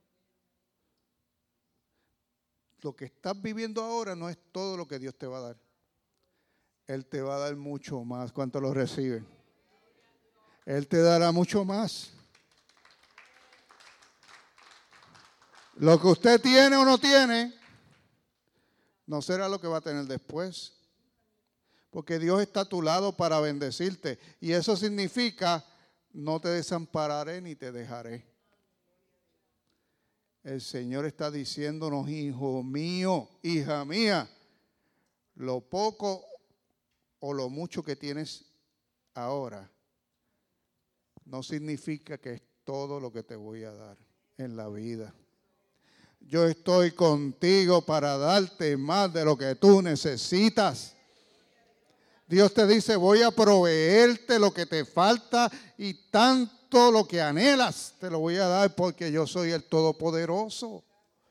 Lo que estás viviendo ahora no es todo lo que Dios te va a dar. Él te va a dar mucho más. ¿Cuánto lo reciben? Él te dará mucho más. Lo que usted tiene o no tiene, no será lo que va a tener después. Porque Dios está a tu lado para bendecirte. Y eso significa, no te desampararé ni te dejaré. El Señor está diciéndonos, hijo mío, hija mía, lo poco o lo mucho que tienes ahora no significa que es todo lo que te voy a dar en la vida. Yo estoy contigo para darte más de lo que tú necesitas. Dios te dice, voy a proveerte lo que te falta y tanto lo que anhelas te lo voy a dar porque yo soy el Todopoderoso.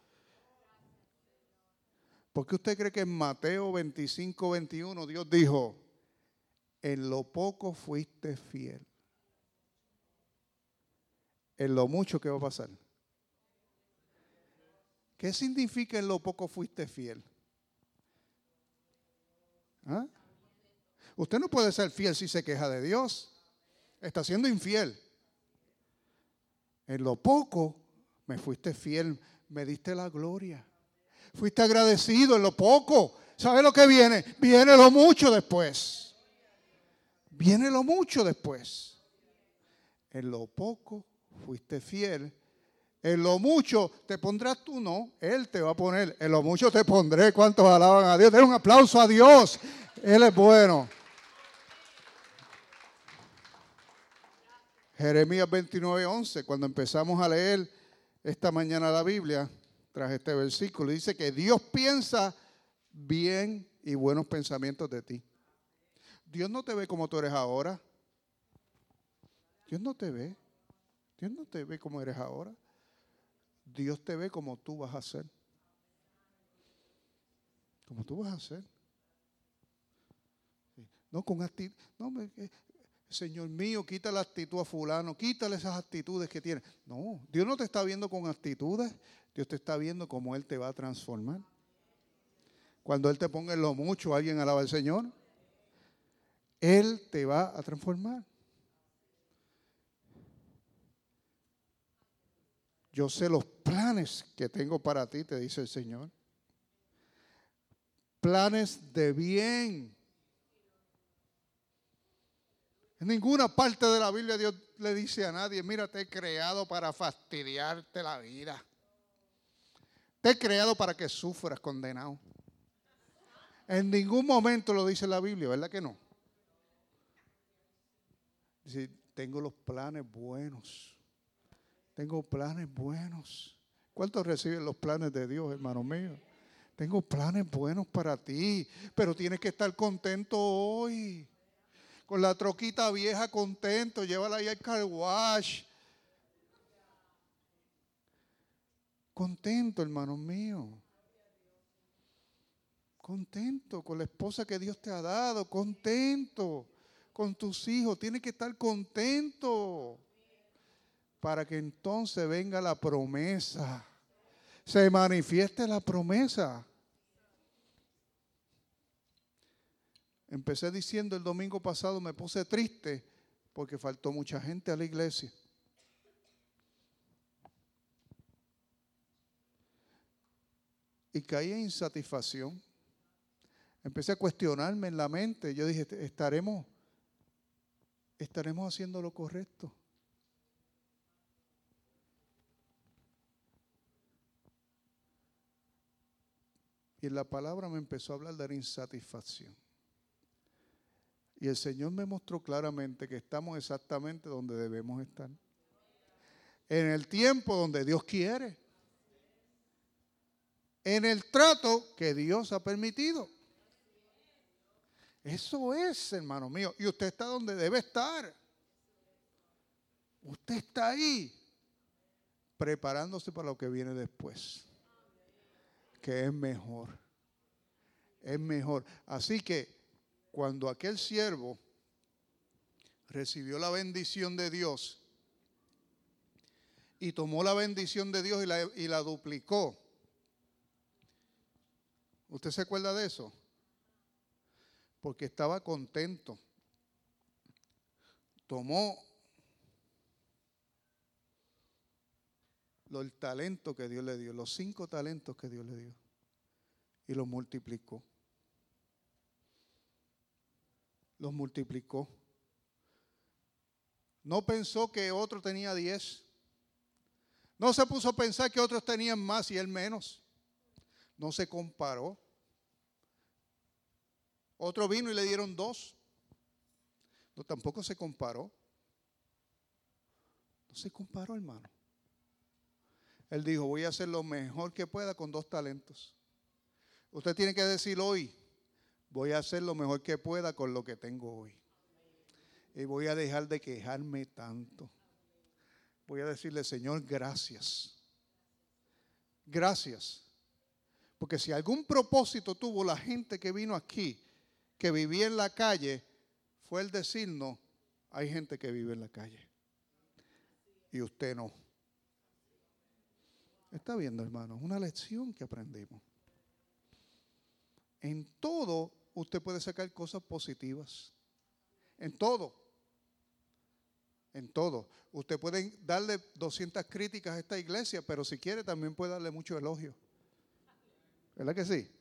¿Por qué usted cree que en Mateo veinticinco, veintiuno Dios dijo, en lo poco fuiste fiel? En lo mucho, ¿qué va a pasar? ¿Qué significa en lo poco fuiste fiel? ¿Ah? Usted no puede ser fiel si se queja de Dios. Está siendo infiel. En lo poco me fuiste fiel, me diste la gloria. Fuiste agradecido en lo poco. ¿Sabe lo que viene? Viene lo mucho después. Viene lo mucho después. En lo poco fuiste fiel. En lo mucho te pondrás tú, no. Él te va a poner. En lo mucho te pondré. ¿Cuántos alaban a Dios? Den un aplauso a Dios. Él es bueno. Jeremías veintinueve, once. Cuando empezamos a leer esta mañana la Biblia, tras este versículo, dice que Dios piensa bien y buenos pensamientos de ti. Dios no te ve como tú eres ahora. Dios no te ve. Dios no te ve como eres ahora. Dios te ve como tú vas a ser. Como tú vas a ser. No con actitud. No, me, eh, Señor mío, quita la actitud a fulano. Quítale esas actitudes que tiene. No, Dios no te está viendo con actitudes. Dios te está viendo como Él te va a transformar. Cuando Él te ponga en lo mucho, alguien alaba al Señor. Él te va a transformar. Yo sé los planes que tengo para ti, te dice el Señor. Planes de bien. En ninguna parte de la Biblia Dios le dice a nadie, mira, te he creado para fastidiarte la vida. Te he creado para que sufras, condenado. En ningún momento lo dice la Biblia, ¿verdad que no? Dice, tengo los planes buenos. Tengo planes buenos. ¿Cuántos reciben los planes de Dios, hermano mío? Tengo planes buenos para ti, pero tienes que estar contento hoy. Con la troquita vieja contento, llévala ahí al car wash. Contento, hermano mío. Contento con la esposa que Dios te ha dado, contento con tus hijos, tienes que estar contento. Para que entonces venga la promesa, se manifieste la promesa. Empecé diciendo el domingo pasado, me puse triste porque faltó mucha gente a la iglesia. Y caí en insatisfacción. Empecé a cuestionarme en la mente. Yo dije, ¿estaremos, estaremos haciendo lo correcto? Y en la palabra me empezó a hablar de la insatisfacción. Y el Señor me mostró claramente que estamos exactamente donde debemos estar. En el tiempo donde Dios quiere. En el trato que Dios ha permitido. Eso es, hermano mío. Y usted está donde debe estar. Usted está ahí preparándose para lo que viene después. Que es mejor. Es mejor. Así que cuando aquel siervo recibió la bendición de Dios y tomó la bendición de Dios y la, y la duplicó. ¿Usted se acuerda de eso? Porque estaba contento. Tomó el talento que Dios le dio, los cinco talentos que Dios le dio, y los multiplicó. Los multiplicó. No pensó que otro tenía diez. No se puso a pensar que otros tenían más y él menos. No se comparó. Otro vino y le dieron dos. No, tampoco se comparó. No se comparó, hermano. Él dijo, voy a hacer lo mejor que pueda con dos talentos. Usted tiene que decir hoy, voy a hacer lo mejor que pueda con lo que tengo hoy. Y voy a dejar de quejarme tanto. Voy a decirle, Señor, gracias. Gracias. Porque si algún propósito tuvo la gente que vino aquí, que vivía en la calle, fue el decirnos, hay gente que vive en la calle. Y usted no. Está viendo, hermano, una lección que aprendimos. En todo usted puede sacar cosas positivas. En todo. En todo. Usted puede darle doscientas críticas a esta iglesia, pero si quiere también puede darle mucho elogio. ¿Verdad que sí?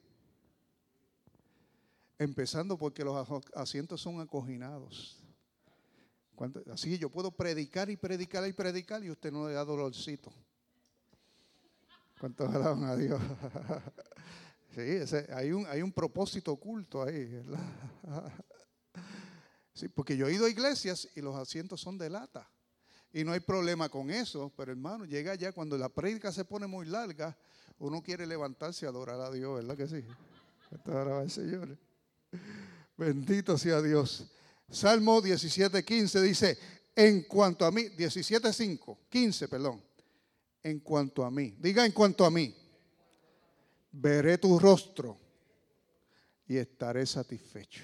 Empezando porque los asientos son acoginados. Así yo puedo predicar y predicar y predicar y usted no le da dolorcito. ¿Cuántos alaban a Dios? Sí, ese, hay, un, hay un propósito oculto ahí, ¿verdad? Sí, porque yo he ido a iglesias y los asientos son de lata. Y no hay problema con eso, pero hermano, llega ya cuando la prédica se pone muy larga, uno quiere levantarse y adorar a Dios, ¿verdad que sí? Esto ahora va el Señor. Bendito sea Dios. Salmo diecisiete quince dice, en cuanto a mí, diecisiete cinco, quince, perdón. En cuanto a mí, diga en cuanto a mí, veré tu rostro y estaré satisfecho.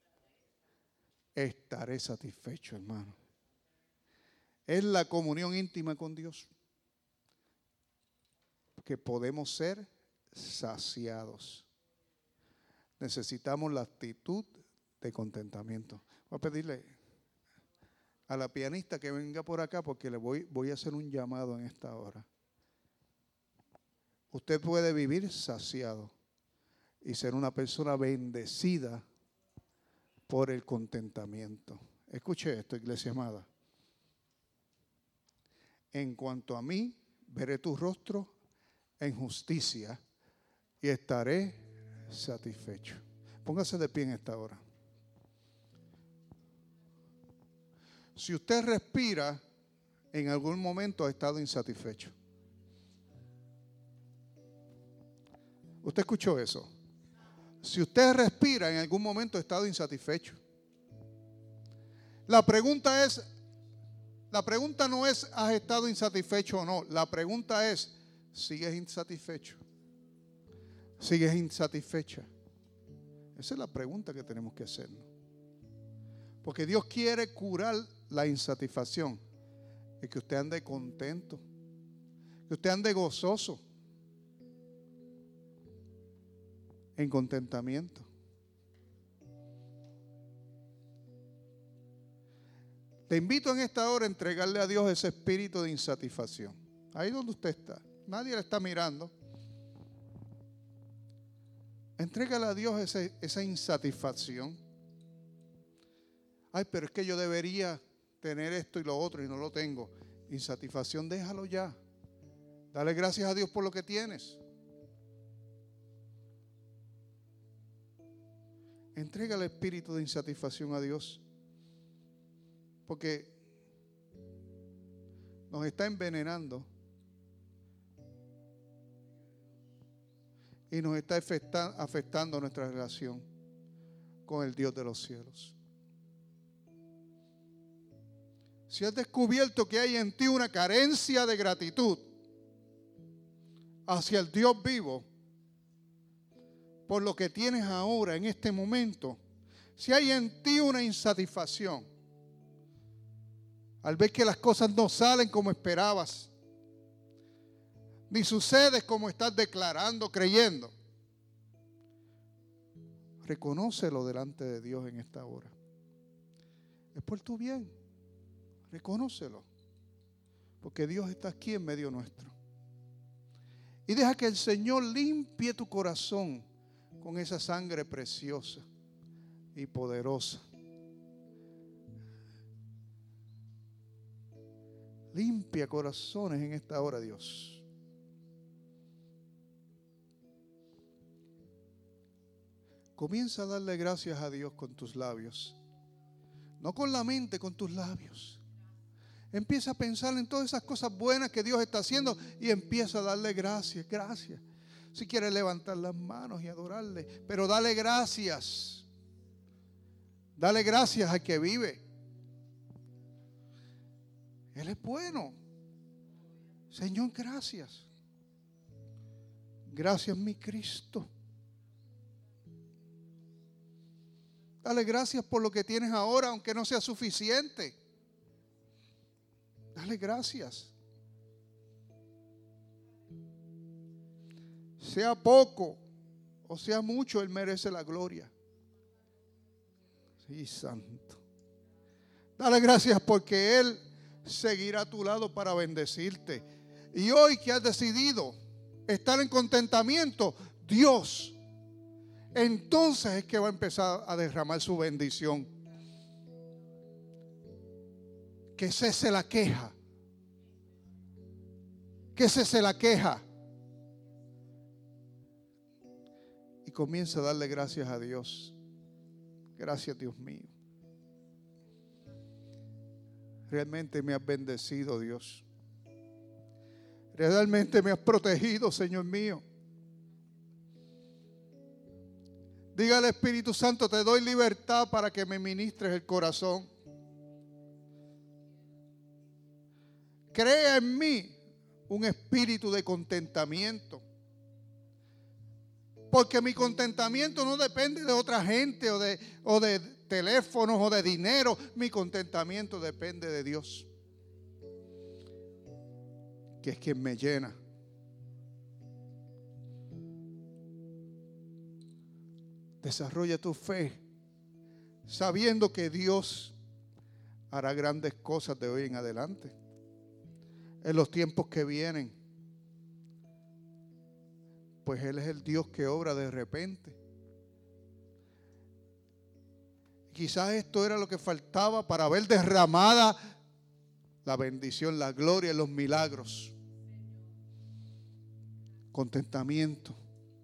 Estaré satisfecho, hermano. Es la comunión íntima con Dios que podemos ser saciados. Necesitamos la actitud de contentamiento. Voy a pedirle a la pianista que venga por acá porque le voy, voy a hacer un llamado en esta hora. Usted puede vivir saciado y ser una persona bendecida por el contentamiento. Escuche esto, iglesia amada. En cuanto a mí, veré tu rostro en justicia y estaré satisfecho. Póngase de pie en esta hora. Si usted respira, en algún momento ha estado insatisfecho. ¿Usted escuchó eso? Si usted respira, en algún momento ha estado insatisfecho. La pregunta es, la pregunta no es, ¿has estado insatisfecho o no? La pregunta es, ¿sigues insatisfecho? ¿Sigues insatisfecha? Esa es la pregunta que tenemos que hacernos. Porque Dios quiere curar la insatisfacción y que usted ande contento, que usted ande gozoso, en contentamiento. Te invito en esta hora a entregarle a Dios ese espíritu de insatisfacción. Ahí donde usted está, nadie le está mirando. Entrégale a Dios ese, esa insatisfacción. Ay, pero es que yo debería tener esto y lo otro y no lo tengo. Insatisfacción, déjalo ya. Dale gracias a Dios por lo que tienes. Entrega el espíritu de insatisfacción a Dios. Porque nos está envenenando y nos está afectando nuestra relación con el Dios de los cielos. Si has descubierto que hay en ti una carencia de gratitud hacia el Dios vivo por lo que tienes ahora en este momento, si hay en ti una insatisfacción al ver que las cosas no salen como esperabas, ni sucede como estás declarando, creyendo, reconócelo delante de Dios en esta hora. Es por tu bien. Reconócelo. Porque Dios está aquí en medio nuestro. Y deja que el Señor limpie tu corazón con esa sangre preciosa y poderosa. Limpia corazones en esta hora, Dios. Comienza a darle gracias a Dios con tus labios. No con la mente, con tus labios. Empieza a pensar en todas esas cosas buenas que Dios está haciendo y empieza a darle gracias, gracias. Si quieres levantar las manos y adorarle, pero dale gracias. Dale gracias al que vive. Él es bueno. Señor, gracias. Gracias, mi Cristo. Dale gracias por lo que tienes ahora, aunque no sea suficiente. Dale gracias. Sea poco o sea mucho, Él merece la gloria. Y santo. Dale gracias porque Él seguirá a tu lado para bendecirte. Y hoy que has decidido estar en contentamiento, Dios, entonces es que va a empezar a derramar su bendición. Que cese la queja. Que cese la queja. Y comienza a darle gracias a Dios. Gracias, Dios mío. Realmente me has bendecido, Dios. Realmente me has protegido, Señor mío. Diga al Espíritu Santo, te doy libertad para que me ministres el corazón. Crea en mí un espíritu de contentamiento. Porque mi contentamiento no depende de otra gente o de, o de teléfonos o de dinero. Mi contentamiento depende de Dios, que es quien me llena. Desarrolla tu fe, sabiendo que Dios hará grandes cosas de hoy en adelante, en los tiempos que vienen. Pues Él es el Dios que obra de repente. Quizás esto era lo que faltaba para ver derramada la bendición, la gloria, los milagros. Contentamiento.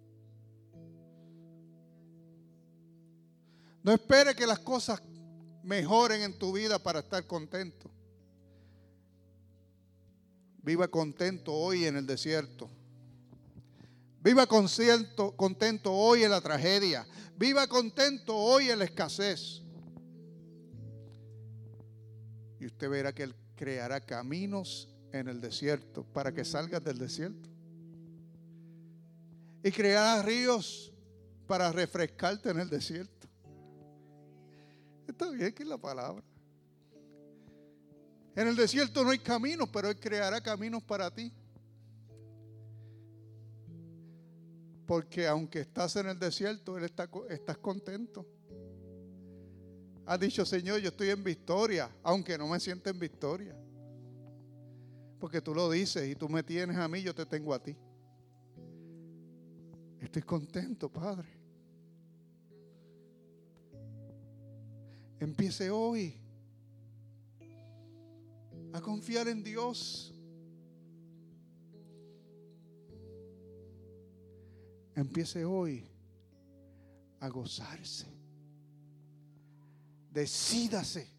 No espere que las cosas mejoren en tu vida para estar contento. Viva contento hoy en el desierto. Viva contento, contento hoy en la tragedia. Viva contento hoy en la escasez. Y usted verá que Él creará caminos en el desierto para que salgas del desierto. Y creará ríos para refrescarte en el desierto. Está bien que es la palabra. En el desierto no hay caminos, pero Él creará caminos para ti. Porque aunque estás en el desierto, Él está, estás contento. Has dicho, Señor, yo estoy en victoria, aunque no me sienta en victoria. Porque tú lo dices y tú me tienes a mí, yo te tengo a ti. Estoy contento, Padre. Empiece hoy a confiar en Dios. Empiece hoy a gozarse. Decídase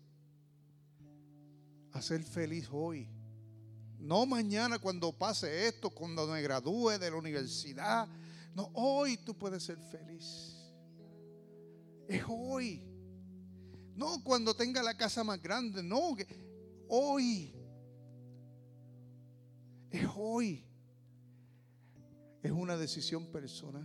a ser feliz hoy. No mañana cuando pase esto, cuando me gradúe de la universidad. No, hoy tú puedes ser feliz. Es hoy. No cuando tenga la casa más grande. No, hoy. Es hoy. Es una decisión personal.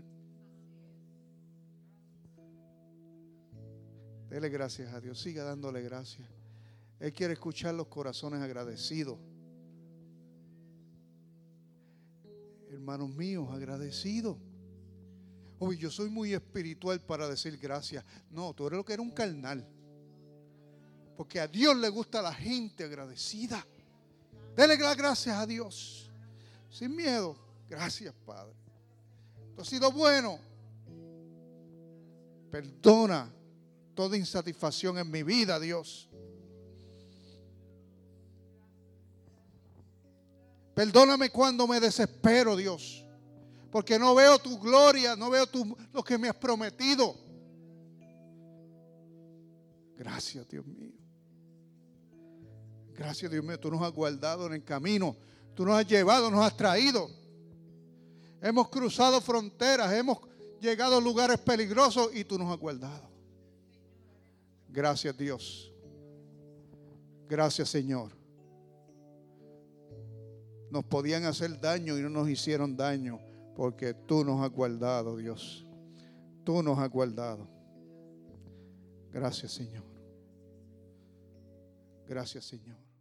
Dele gracias a Dios. Siga dándole gracias. Él quiere escuchar los corazones agradecidos. Hermanos míos, agradecidos. Oye, yo soy muy espiritual para decir gracias. No, tú eres lo que era un carnal. Porque a Dios le gusta la gente agradecida. Dele las gracias a Dios. Sin miedo. Gracias, Padre. Tú has sido bueno. Perdona toda insatisfacción en mi vida, Dios. Perdóname cuando me desespero, Dios. Porque no veo tu gloria, no veo tu, lo que me has prometido. Gracias, Dios mío. Gracias, Dios mío. Tú nos has guardado en el camino. Tú nos has llevado, nos has traído. Hemos cruzado fronteras, hemos llegado a lugares peligrosos y tú nos has guardado. Gracias, Dios. Gracias, Señor. Nos podían hacer daño y no nos hicieron daño porque tú nos has guardado, Dios. Tú nos has guardado. Gracias, Señor. Gracias, Señor.